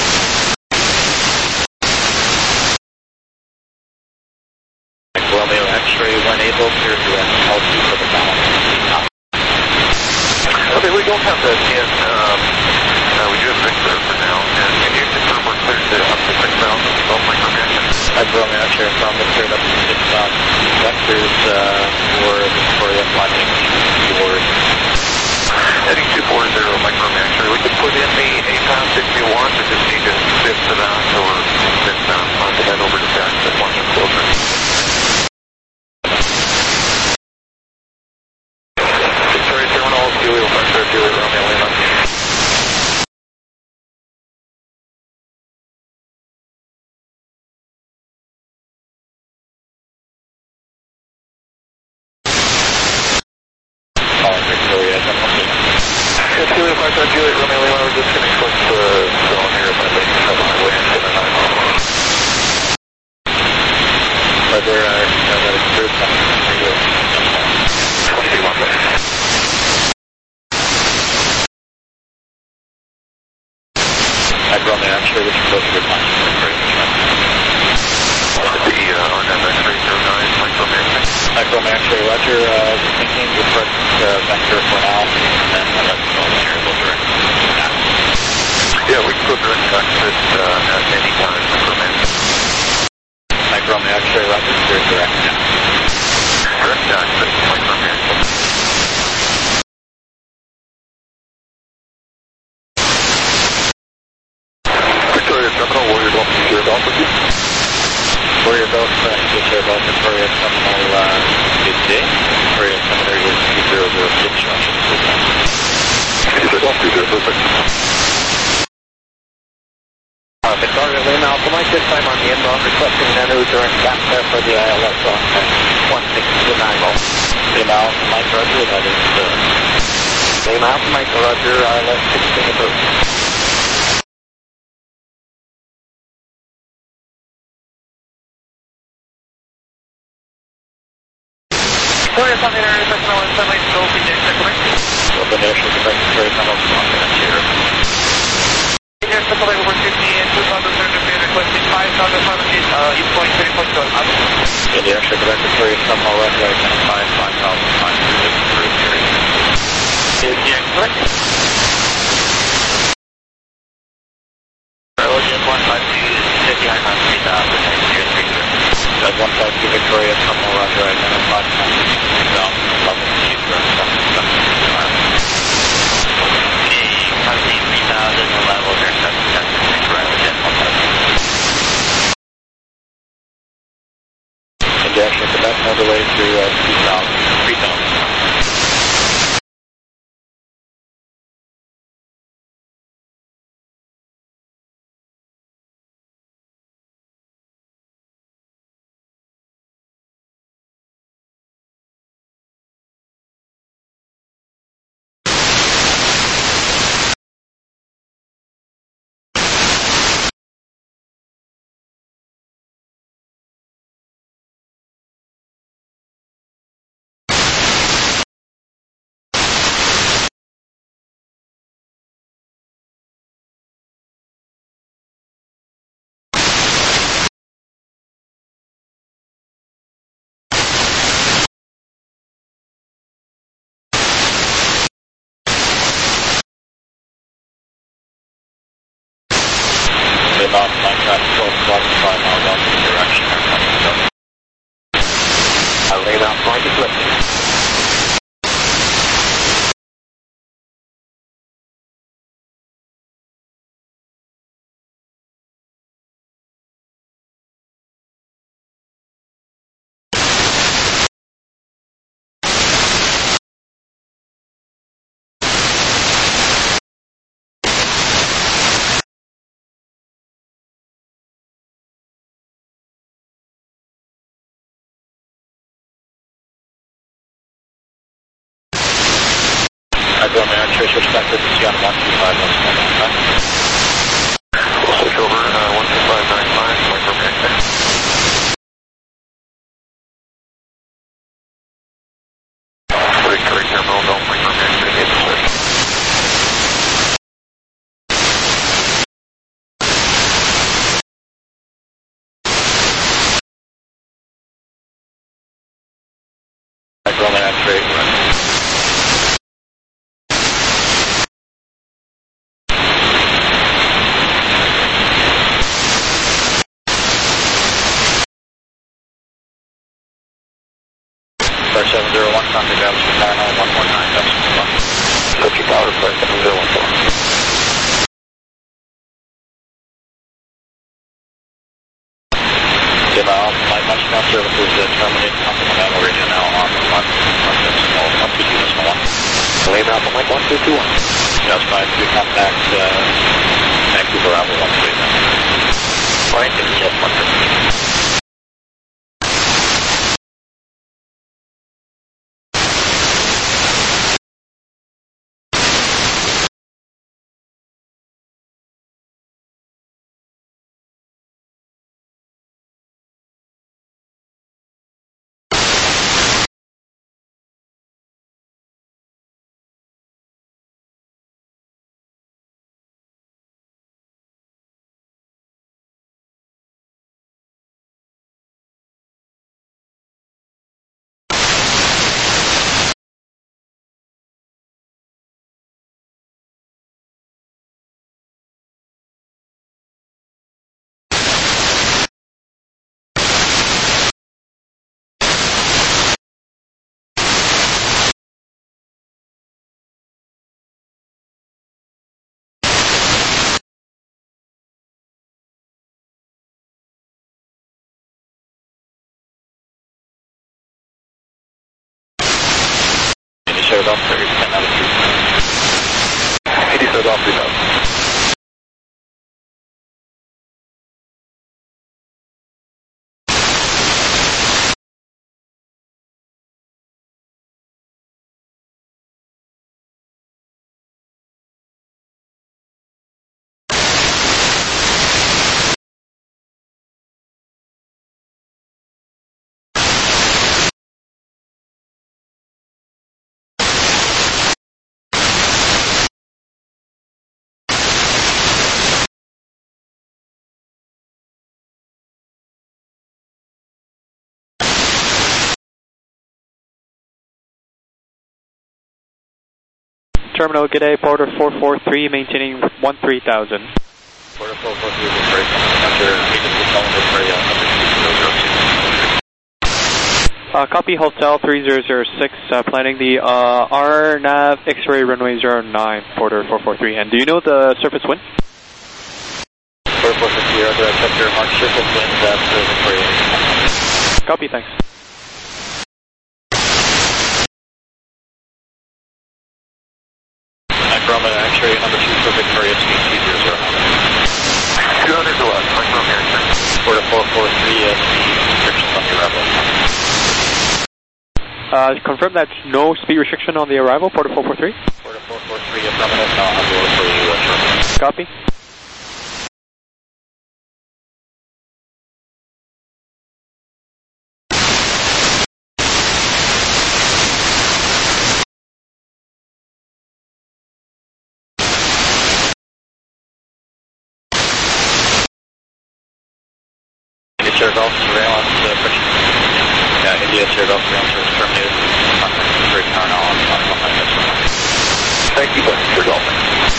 Romeo X-ray, when able, clear to L two for the balance. Okay, we don't have that yet. Um, uh, we do have Victor for now. And can you confirm we're cleared to up to six thousand, Golf, microreactor? I've Romeo X-ray from Victoria up to six thousand. Vectors, uh, for Victoria, flying towards. Heading two four zero, microreactor. We can put in the A PAS if you want, or just need to zip to that, or zip down, onto that over to Jackson once you're closer. Juliet, Victor, Juliet, Romeo, Lima. Calling Victoria, Yeah, Juliet, Victor, Juliet, Romeo, Lima. We're just going to click the zone here by Lake seven highway and get a nine mile an hour. Are there, uh, that is third time, twenty-two one minutes. I've Romeo X-ray, which is close to your time. The, uh, R N M X-ray zero nine, microreactor. I've Romeo X-ray, Roger, uh, thinking the present, uh, vector for now, and then uh, let me know when you're able to direct that. Yeah, we can go direct access, uh, at any time, microreactor. I've Romeo X-ray, Roger, clear direct now. Direct access, microreactor. Victoria Terminal, Warrior Golf, Victoria Golf with you. Warrior Golf, uh, Victoria Golf, Victoria Terminal, uh, good day. Victoria Terminal is two zero zero six, Roger, good day. Victoria Golf, two zero zero six. Uh, Victoria Lima, Alpha Mike, this time on the inbound, requesting Nanu direct back there for the I L S on one six two nine. Same out, Mike Roger, that is uh, same out, Mike Roger, I L S sixteen approach. Victoria, Sunday Air, second one, seven eight, Open Air, second Open Air, second Victoria, Tunnel, Montana, zero. Air, second over fifty and two thousand seven hundred, requesting five thousand five hundred, uh, east point, three point two. India, second Victoria, Tunnel, Roger, I ten five, five thousand five hundred, through series. India, correct. Origin one five two, fifty, high time, three thousand, zero three zero. That's one five two Victoria, Tunnel, Roger, I ten five, three thousand, level, chief, seven seven five. Okay, three thousand, level, there, seven seven six, right, ten one five two. India, Quebec, underway through uh, two thousand, three thousand. About my track, twelve blocks, five miles out in the direction of coming south. I lay down blanket lifting. I go man, trace perspective to see on one two five one seven nine five. We'll switch over uh, one two five nine five, wait for me. Victoria Terminal, don't wait for me, get the switch. I go man, trace right. seven zero one, contact altitude nine nine one one nine, that's one. Searching power, flight seven zero one four. Dim out, flight touchdown services that terminate continental radio now on the one, one decimal, one two two decimal one. Lay down the link one two two one. Just fine, to contact uh, Vancouver Apple one three. Flight is just one fifty. Showed off thirty, ten out of three. eighty showed off three thousand. Terminal, good day, Porter four four three, maintaining one three thousand. Porter four four three, Victoria, after agency calling Victoria, number two zero zero two. Uh, copy, Hotel three zero zero six, uh, planning the uh, R NAV X-ray runway zero nine, Porter four four three. And do you know the surface wind? Porter four four three, Roger, I checked your mark surface wind at uh, Victoria. Copy, thanks. Brahma X-ray number two for Victoria, speed two zero zero nine. two hundred to left, Mike Romeo X-ray. Porter four four three, uh, speed restrictions on the arrival. Uh, confirm that's no speed restriction on the arrival, Porter four four three. Porter four four three, affirmative, now on board for you, uh, shortly. Copy. India Air Golf surveillance, uh, friction. Yeah, India Air Golf surveillance is terminated. Contact for power now on behind us. Thank you, Mister Dolphin.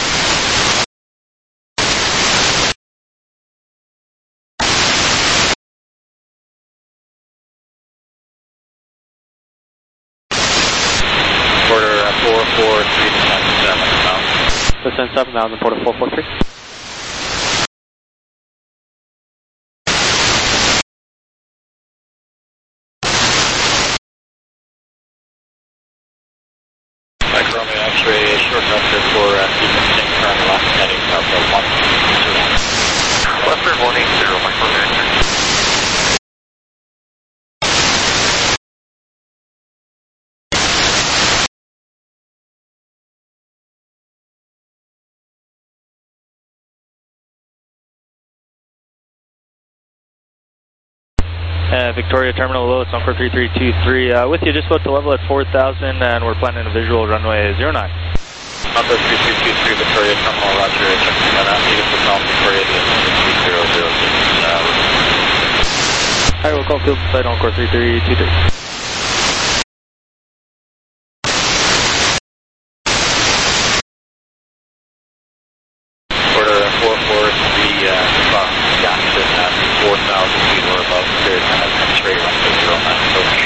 Porter uh, four four three, descend seven thousand. Descend seven thousand, Porter four four three. Romeo X-ray short vector for uh, sequencing current left heading south of one zero. Western one eight zero, Mike Romeo X-ray. Uh, Victoria Terminal, Lewis, Encore three three two three, uh, with you just about to level at four thousand, and we're planning a visual runway zero nine. Encore three three two three, Victoria Terminal, Roger, checking that out, needed for South Victoria, the three zero zero six. Alright, we'll call field site Encore three three two three. Order four four three, uh, Fox Jackson at four thousand feet or above, cleared kind of X-ray runway zero nine, approach.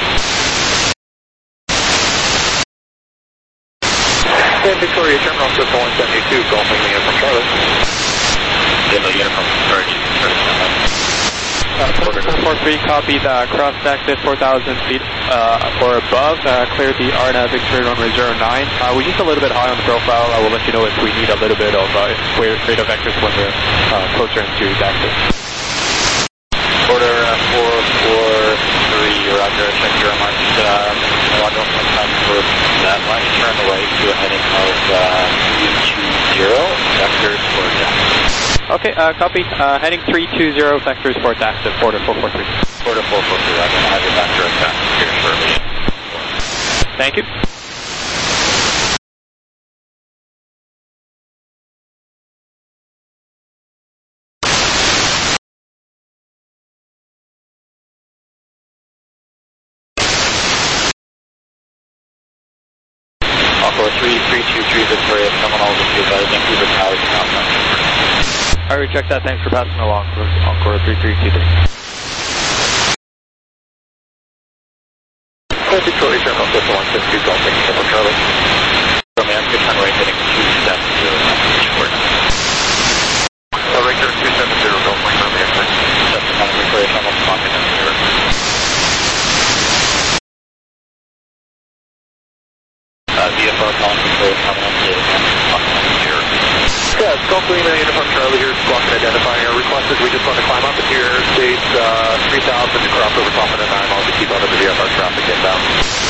And Victoria Terminal, Swift one seventy-two, golfing the from Charlotte. In the uniform, sorry, sorry, Uh, Porter four four three, copy the cross exit four thousand feet uh, or above, uh, clear the R NAV X-ray runway zero nine. Uh, we're just a little bit high on the profile. I will let you know if we need a little bit of uh, rate of vectors when we're uh, closer into exit. Porter uh, four four three, Roger, check your marks. Uh, log off sometime for that line, turn away to a heading of uh, three two zero, vectors for Jackson. Okay, uh, copy. Uh, heading three two zero, vectors for active, Porter four four three. Porter four four three, I'm going to have your vector attack here shortly. Thank you. Encore three three two three, Victoria Terminal, Vancouver, Vancouver Towers, Mountain. I already checked that. Thanks for passing along. Encore three three two three. Victoria Terminal, Swift one seventy-two, golfing from Charlotte. Romeo, good turn away, heading two seven zero, short. Uh, Victor two seven zero, golfing from the X-ray. Just kind of Victoria Terminal, pocket in here. Uh, V F R calling Victoria Terminal, pocket in here. Yeah, it's Golf Lima, Uniform Charlie here, squawk and identifying our request is we just want to climb up into your state uh, three thousand to cross over top of the nine miles to keep out of the V F R traffic inbound.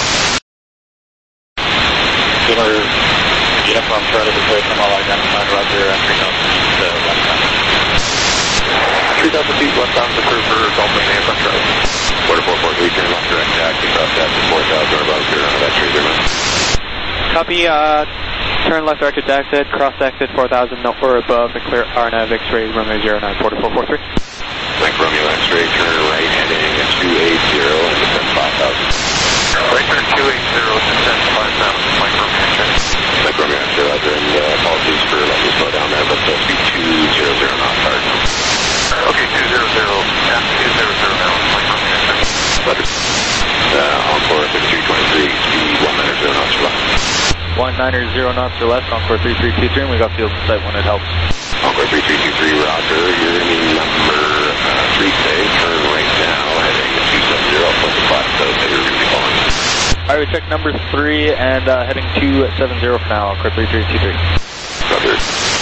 Sooner, Uniform Charlie, Victoria Terminal, identified, Roger, and three thousand feet uh, westbound. three thousand feet westbound to clear for Golf Lima, Uniform Charlie. Porter four four three, turn left direct taxi, cross taxi four thousand or above, clear on the X-ray zero. Copy, uh, turn left directed exit, cross exit four thousand or above, and clear R NAV X-ray runway zero nine, Porter four four three. Mike Romeo X-ray, turn right heading at two eight zero and descend five thousand. Right turn two eight zero, descend five thousand, Mike Romeo X-ray. Mike Romeo X-ray, Roger, point nine zero knots or less, Encore three three two three, and we got field in sight when it helps. Encore three three two three, roger. You're in number uh, three stage, turn right now, heading two seven zero, plus the class that you're going to be following. All right, we check number three and uh, heading two seven zero for now, Encore three three two three. Roger.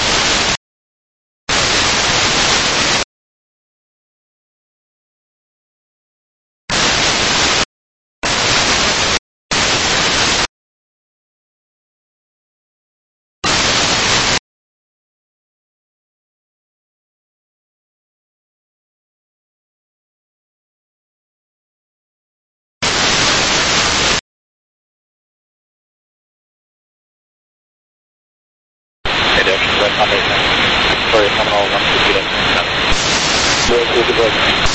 Victoria Terminal one two two seven. Good, good, good.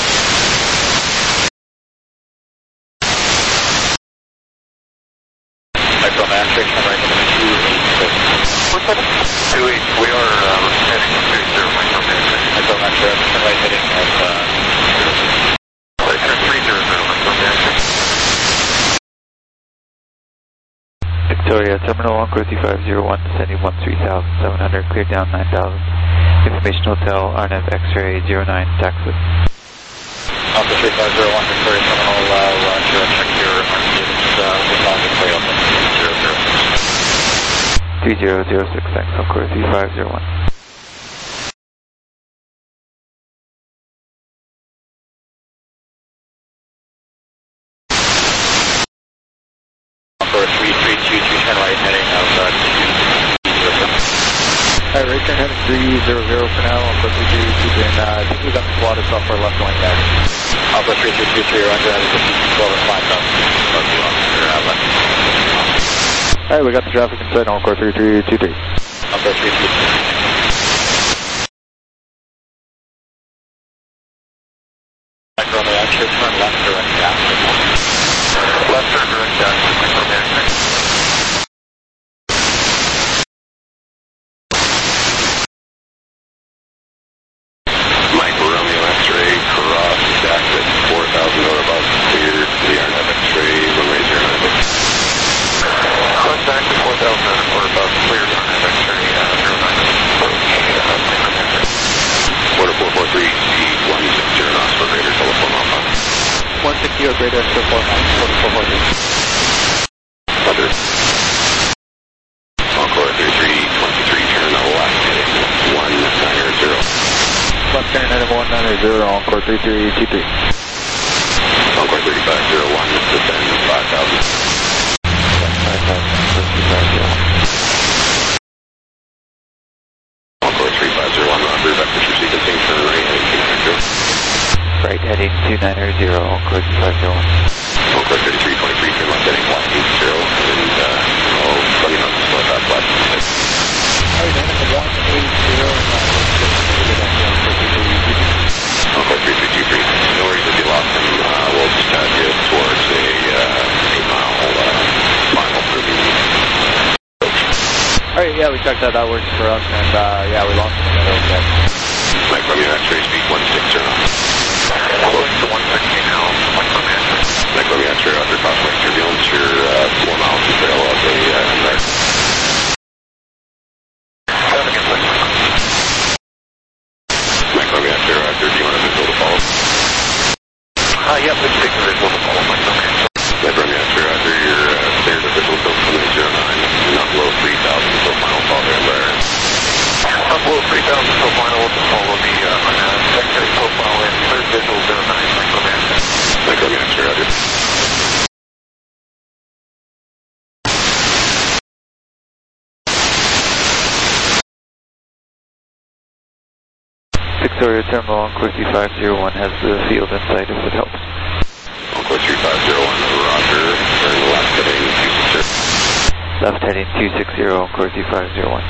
Micro Matrix, I'm right number two eight six. What's that? two eight, we are um, heading two zero Micro Matrix. Micro Matrix, turn right heading at uh, three zero zero Micro Matrix. Victoria Terminal Encore two five zero one, descending one three thousand seven hundred, cleared down nine thousand. Information Hotel, R N A V X-ray zero nine, taxi. Alpha three five zero one, Victoria Terminal, uh, roger, check your units, uh, with all the way up at zero zero six. three zero zero six, thanks, Encore three five zero one. Encore three three two two, turn right heading out, uh, two zero zero. Alright, right turn heading three zero zero for now, Encore three three two three, and uh, I think we got the slotted off our left wing there. Alpha three three two three, roger, heading to twelve and five thousand. Alright, we got the traffic inside, Encore three three two three. Alpha three three two three. Micro Matrix, turn left direct after. Left turn direct after, Micro Matrix. Micro Romeo X-ray, cross, exit four thousand over bus, cleared to the R N A V X-ray, runway zero nine. Contact four thousand over bus, cleared R N A V X-ray, zero nine. Quarter four four three, speed one six zero knots for greater telephone alpha. one sixty or greater, still four nine, quarter four four three. Roger. Encore three three two three, turn left heading one nine zero. Left turn heading one nine zero, Encore three three two three. Encore thirty-five zero one, descend five thousand. five thousand, two five zero one. Encore three five zero one, roger, vector for sequencing, turn right heading two nine zero. Right heading two nine zero, Encore two five zero one. Encore thirty-three twenty-three, turn left heading one eight zero, and uh, I'll let you know the slow fast flash. Alright, then it's one eight zero, Encore three three two three, no worries if you lost him, uh, we'll just tag you towards a uh, eight mile uh, final for the approach. Alright, yeah, we checked that, that works for us, and uh, yeah, we lost him in the middle of that. Micro Romeo X-ray, speed one six zero. Close to one sixty now, Micro Romeo. Micro Romeo X-ray, after crossway turbulence, you're uh, four miles to trail of the uh, Embraer. Micro Romeo X-ray, after, do you want a visual to follow? Uh, yep, let's take the visual to follow, Micro Romeo. Micro Romeo X-ray, after, you're uh, clear the visual to come in zero nine, not below three thousand, so final call to Embraer. Not below three thousand, so final to follow the uh, on, uh, secondary profile and third visual zero nine, Micro Romeo. Micro Romeo X-ray, roger. Victoria Terminal Encore three five zero one has the field in sight if it helps. Encore three five zero one, roger, turn left heading two six zero. Left heading two six zero, Encore three five zero one.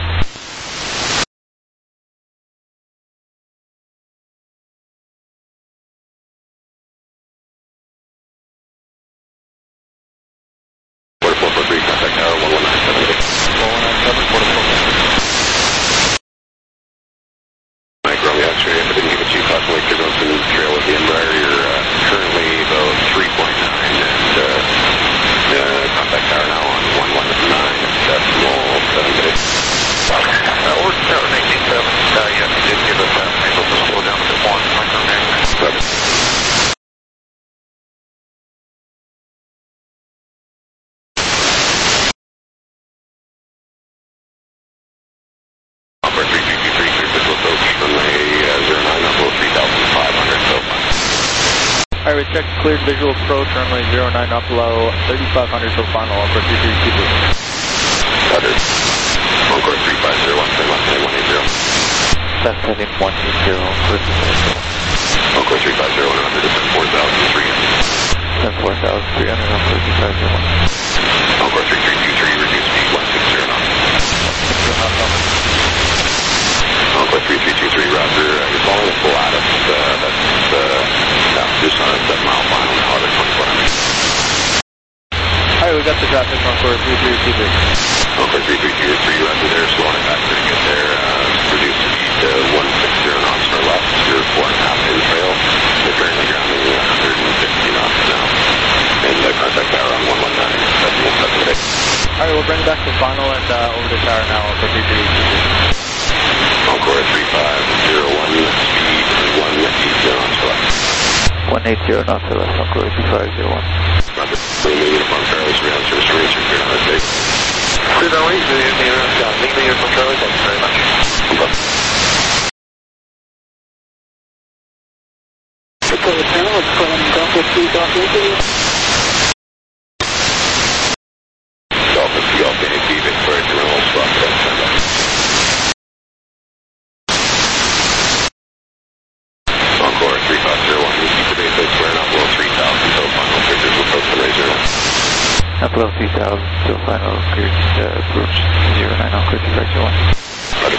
Quarter four four three, contact tower one one nine seven six. one one nine seven, quarter four four three. Micro Romeo X-ray, if I didn't give it to you, possibly turbulence and trail with the Embraer, you're uh, currently about three point nine, and uh, uh, contact tower now on one one nine decimal Alright, we checked cleared visual approach, runway zero nine up low, thirty-five hundred till final, Encore three three two two. Roger. Encore three five zero one, send left heading one eight zero. Left heading one eight zero, Encore three five zero. Encore three five zero, one hundred, descend four thousand three hundred. Descend four thousand three hundred, Encore three five zero one. Encore three three two three, reduce speed one six zero knots. Encore three three two three, roger. Uh, you're following a full Addis. Uh, that's uh, now just on a seven mile final now at twenty-four hundred. Alright, we got the traffic on Encore three three two three. Encore three three two three, roger there, slowing it back pretty good there. Uh, reduce speed to one six zero knots for left. You're four and a half in trail. You're currently grounding one hundred fifty knots now. And uh, contact tower on one one nine, seven one seven eight. Alright, we'll bring it back to final and uh, over the tower now, Encore three three two three. Encore three five zero one, speed one eight zero knots for left. one eight zero knots for left, Encore three five zero one. Roger. Leaving uniform Charlie, surveillance service for reach, you're on state. Clear runway, leaving uniform Charlie, thanks very much. Okay. Dakota Channel, it's calling Golf three Golf Yankee. Golf and Golf Yankee, Victoria Terminal, spot ten, stand by. Encore three five zero one, we keep the base base square, not below three thousand, so final figures will approach the razor. Not below three thousand, still final, cleared uh, approach zero nine, Encore three five zero one. Roger.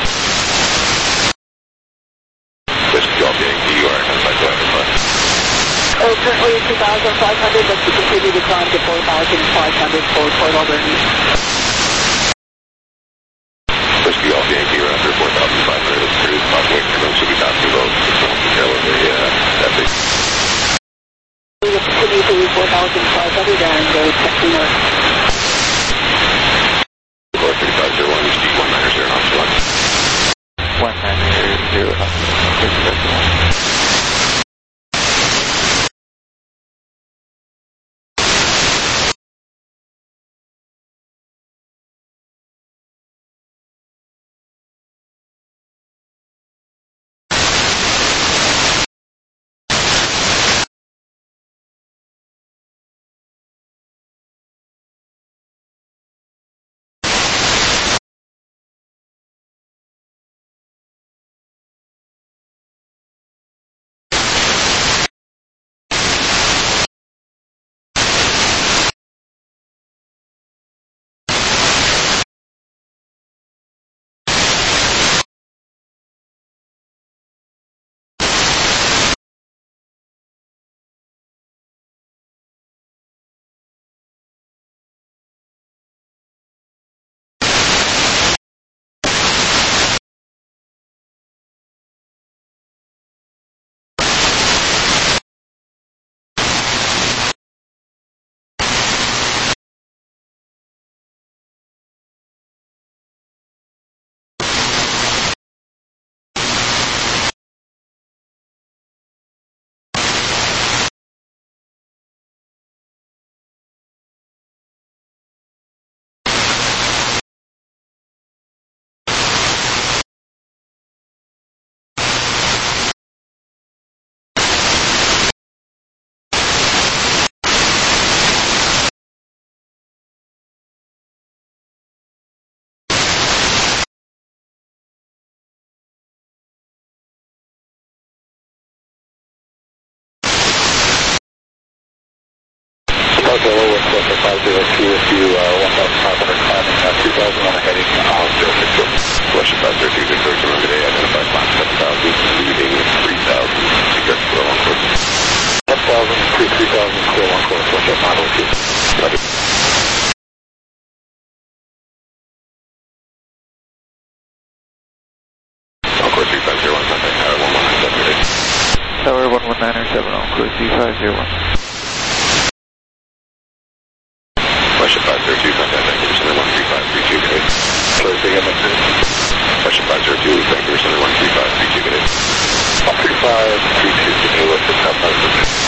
Whiskey Golf Yankee, you are identified to identify. Oh, currently two thousand five hundred, but to continue to climb to four thousand five hundred for Port Alberni. Whiskey Golf Yankee, we're under four thousand five hundred, it's cruise, possibly criminals should be passing about six months to tail of the uh, epic. We will continue to four thousand five hundred and go check the north. Encore three five zero one, speed one nine zero knots for left. one nine zero knots, Encore three five zero one. Delta Lower, Delta five zero two, if you uh, one thousand five hundred climbing uh, two thousand on the heading uh, zero six zero. Russia five zero two, Victoria Terminal today, identified climb seven thousand, leaving three thousand, secret square one course. ten thousand, three thousand, square one course, Russia five zero two. Roger. Encore three five zero one, contact tower one one nine seven eight. Tower one one nine seven, Encore three five zero one. Russia five zero two, contact Vancouver Center one three five three two, good day. Close the M S two. Russia five zero two, Vancouver Center one three five three two, good day. one three five three two, good day, what's the top five?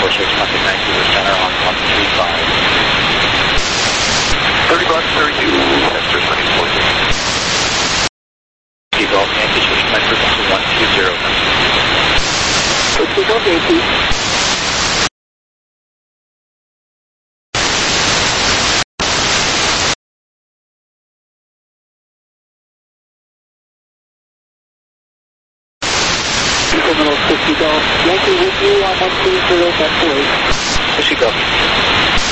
four six, contact Vancouver Center on one three five. thirty bucks, thirty-two, Esther Sunny four six. Seatbelt, Yankee, switch my frequency one two zero. Seatbelt, Yankee. Terminal fifty Golf, Yankee with you on one two zero, that's the way. Fifty Golf.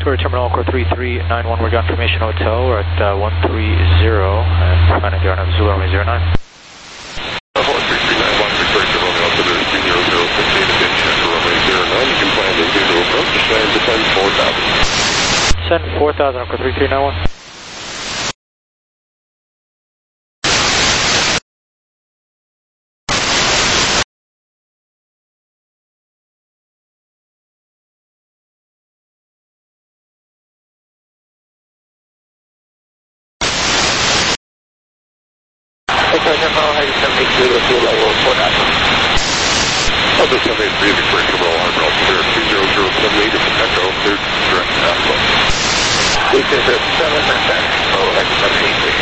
Victoria Terminal, Encore three three nine one, we're got information hotel, we're at uh, one three zero, and planning to R N A Zulu runway zero nine. four three three nine one, Victoria Terminal, altimeter two zero zero six eight, attention to runway zero nine, you can plan to visual approach, descend, descend four thousand. Send four thousand, Encore three three nine one. Victoria Terminal, how you seventy-three with fuel level four thousand. Delta seven eight three, Victoria Terminal, I'm altimeter two zero zero seven eight, it's Echo, cleared direct Nashville. This is a seven percent, so Echo seven eight three.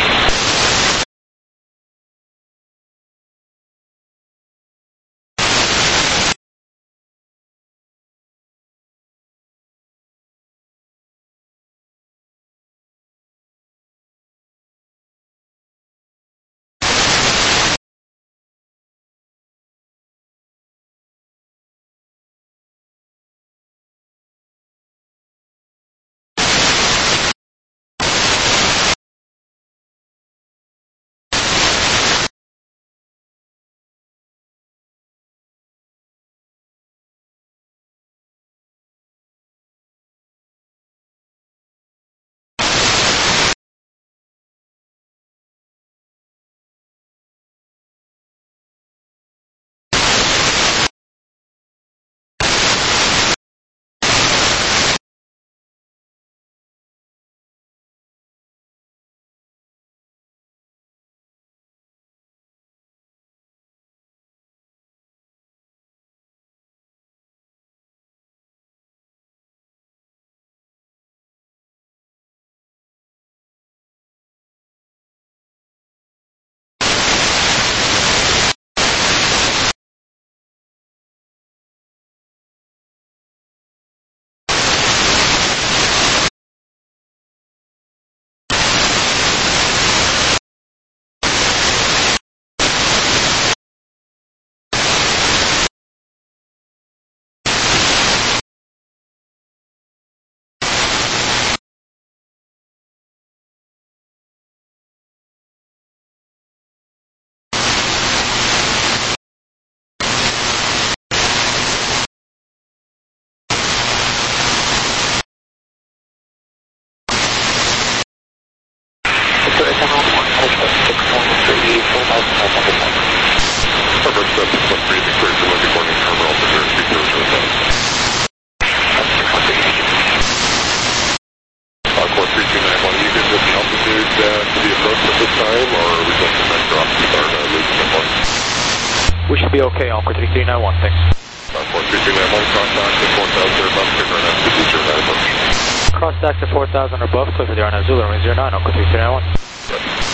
We should be okay, Encore three three nine one, thanks. four three three nine one, cross axis four thousand or above, clear R N A Zulu zero nine approach. Cross axis four thousand or above, clear for the R N A Zulu runway zero nine, Encore three three nine one.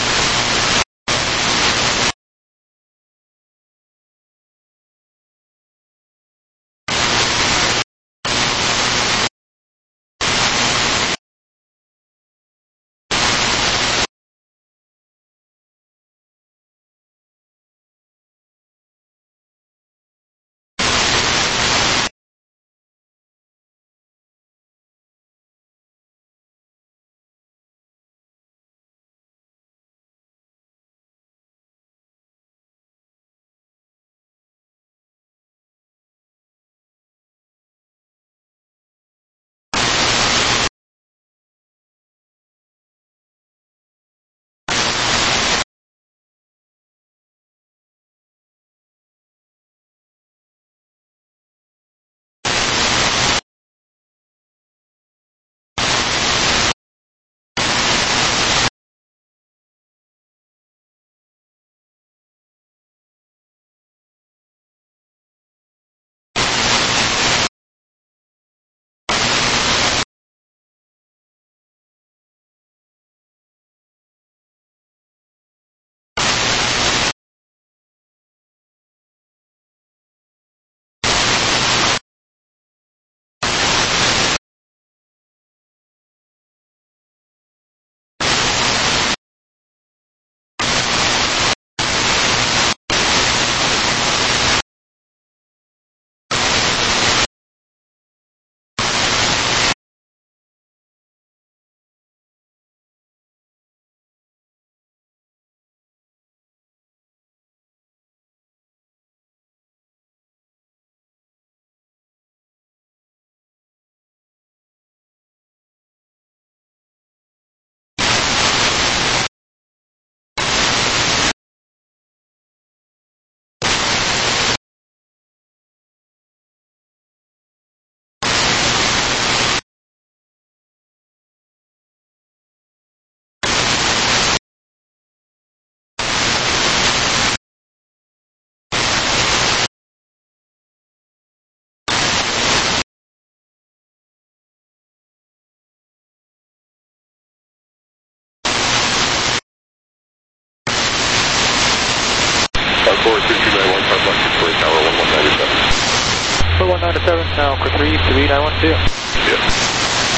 four two two nine one, contact Victoria Tower one one nine seven. one nine seven, now for three three nine one two. Yes.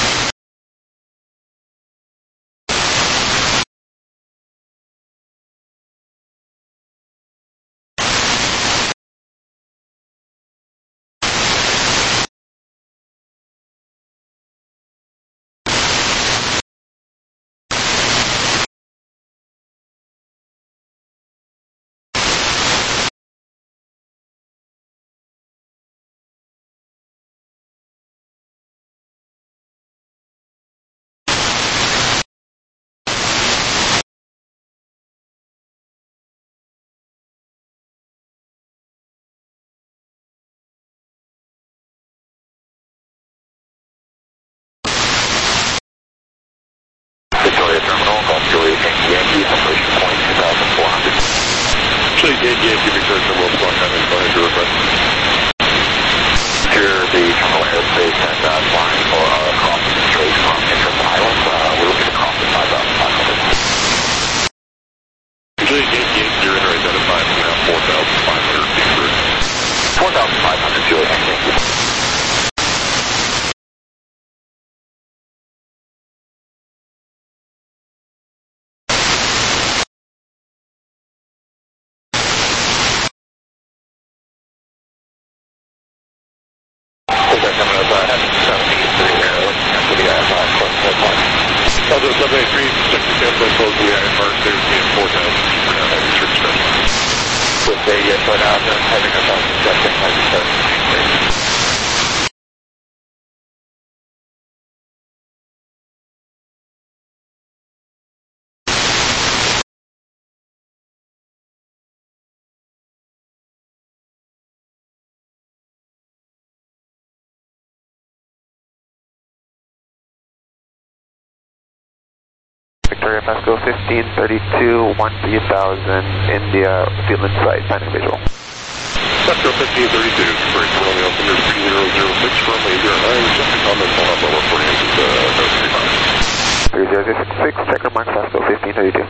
Actually, Yankee Yankee Victoria Terminal Squawk nine nine, go ahead, your request. Secure the terminal airspace and uh, flying for uh, crossing straight from Interest Island. Uh, we're looking to cross at five thousand five hundred. Actually, Yankee Yankee, you're in identified now four thousand five hundred feet through. four thousand five hundred, Julie, Yankee Yankee. Although seven eight three, check the cancel close in the I F R, clear to me at four thousand feet for now, heavy trip stretch. With a yes right now, then heading us out to seven ninety-seven. Victoria Pasco fifteen thirty-two, one three thousand, India, field in sight, finding visual. Pasco fifteen thirty-two, break for Romeo, under three zero zero six, runway zero nine, just a comment on up over forty inches, uh, no three five. three zero zero six, checker mark Pasco fifteen thirty-two.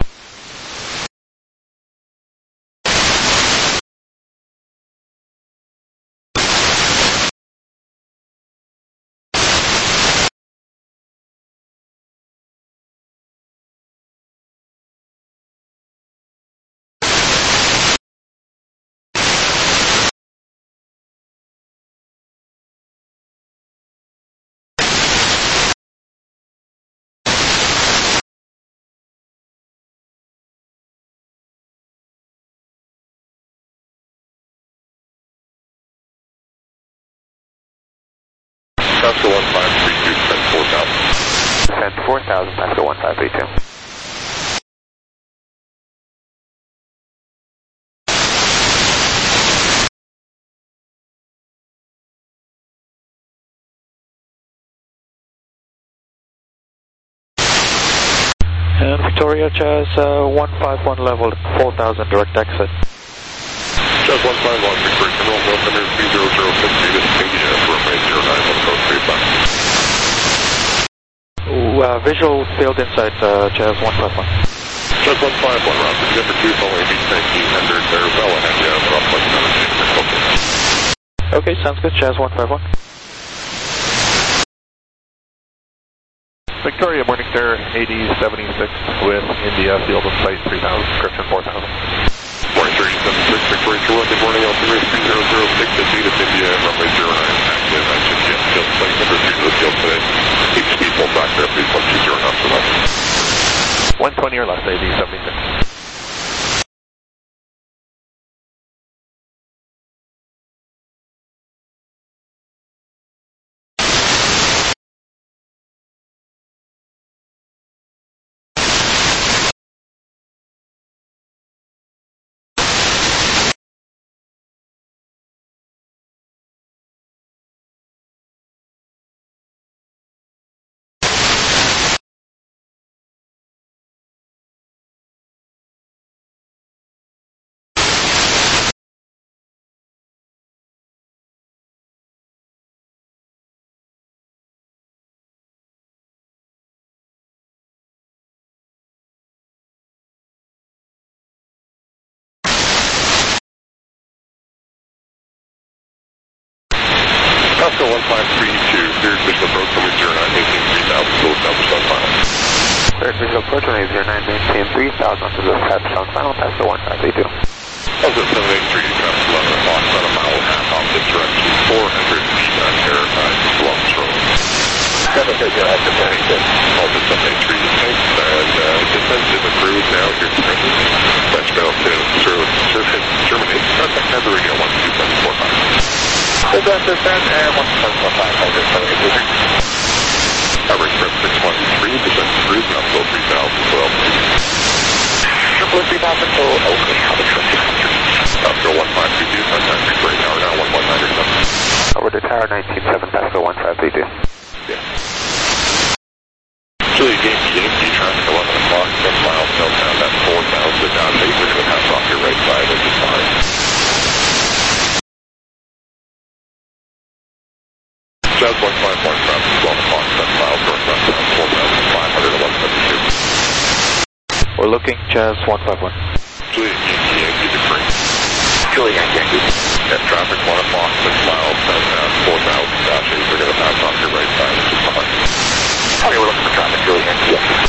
Pasco one five three two, send four thousand. Send four thousand, Pasco one five three two. And Victoria Chaz uh, one five one level, four thousand direct exit. Chaz one five one, Victoria Terminal, Delta under three zero zero six, Davis, India, runway zero nine, one code three five. Uh, visual field insight, uh, Chaz one five one. Chaz one five one, route to Denver two, following beach nineteen hundred, Arabella, and yeah, drop like seven. Okay, sounds good, Chaz one five one. Victoria, morning sir, eighty seventy-six with India, field in sight three thousand, description four thousand. Morning sir, eighty seventy-six, Victoria Tour, good morning, Altimeter three zero zero six, at Davis, India, runway zero nine, active, I should get field sight number three to the field today. Keep speed pulled back there, please, one two zero knots for that. one twenty or less, eighty seventy-six. one five three two, cleared visual approach runway zero nine, maintain three thousand, full establish on final. Cleared visual approach runway zero nine, maintain three thousand to the establish on final, pass the one five three two. Delta seven eight three, traffic eleven o'clock, about a mile and a half opposite direction, four hundred feet on air, uh, Columbus Road. seven eight three, active seventy-six. Delta seven eight three, thanks, and uh, descent is approved now, here to present. French belt to surface terminate, contact number radio one two seven four five. Hold on, descent, and one two seven four five, Delta seven eight three. Tower Express six one three, descent approved, now flow three thousand, twelve. Triple three thousand, so okay, how the trip six hundred. Pascal one five two two, contact three tower now, one one nine seven. Over to tower nineteen seven, Pascal one five three two. Yeah. Julie Yankee, Yankee, traffic eleven o'clock, ten miles southbound at four thousand, down eight, we're going to pass off your right side as you fine. Jazz one five one, traffic twelve o'clock, ten miles northbound, four thousand five hundred, one seventy-two. We're looking Jazz one five one. Julie Yankee, Yankee, deferring. Julie Yankee, Yankee. Yeah, traffic one o'clock, six miles southbound, four thousand, dash eight, we're going to pass off your right side as you fine. Okay, we're looking for traffic, Julie Yankee, Yankee.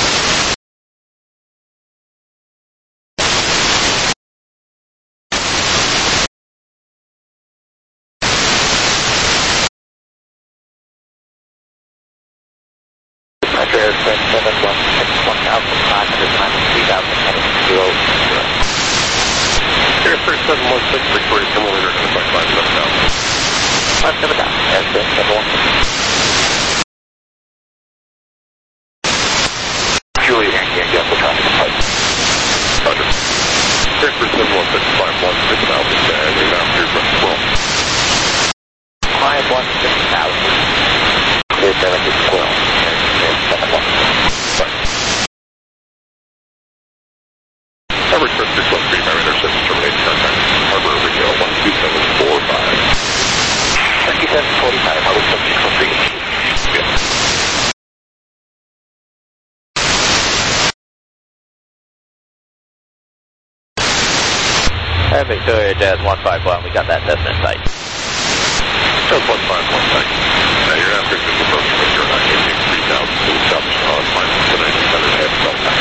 Address seven one six one thousand five hundred times three thousand zero zero. Air Force seven one six, Victoria Simulator, identified five seven thousand. five seven thousand, Air Force seven one six. Julie Yankee, Yankee, Alpha traffic approach. Roger. Air Force seven one six, five one six thousand, and you're now cleared from Squirrel. five one six thousand. Clear seven six Squirrel. seven one. Tower Express six one three, Mariner service terminate, contact Harbor Radio one two seven four five. one two seven four five, Harbor Express six one three. Yeah. And Victoria Jazz one five one, we got that definite site. Jazz one five one, thanks. Now you're now cleared visual approach from zero nine, maintain three thousand, full establish on final, the nineteen hundred head southbound.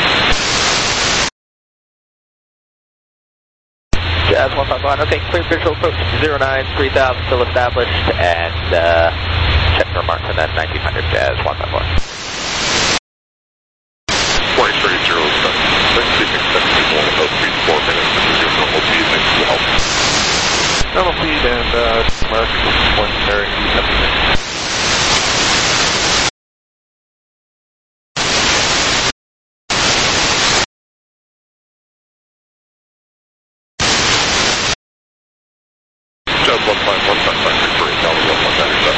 Jazz one five one, okay, clear visual approach zero nine, three thousand still established, and uh, check for marks on that nineteen hundred Jazz one five one. Point three zero seven, six keeping seven people in about three to four minutes, this is your normal speed, thanks for the help. Normal speed and uh, mark one there in seventy-six. Jazz one five one, contact Victoria Tower one one nine seven.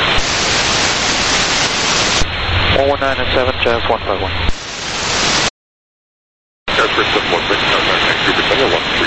one one nine seven, Jazz one five one. Air Force seven one six, contact Vancouver Center one three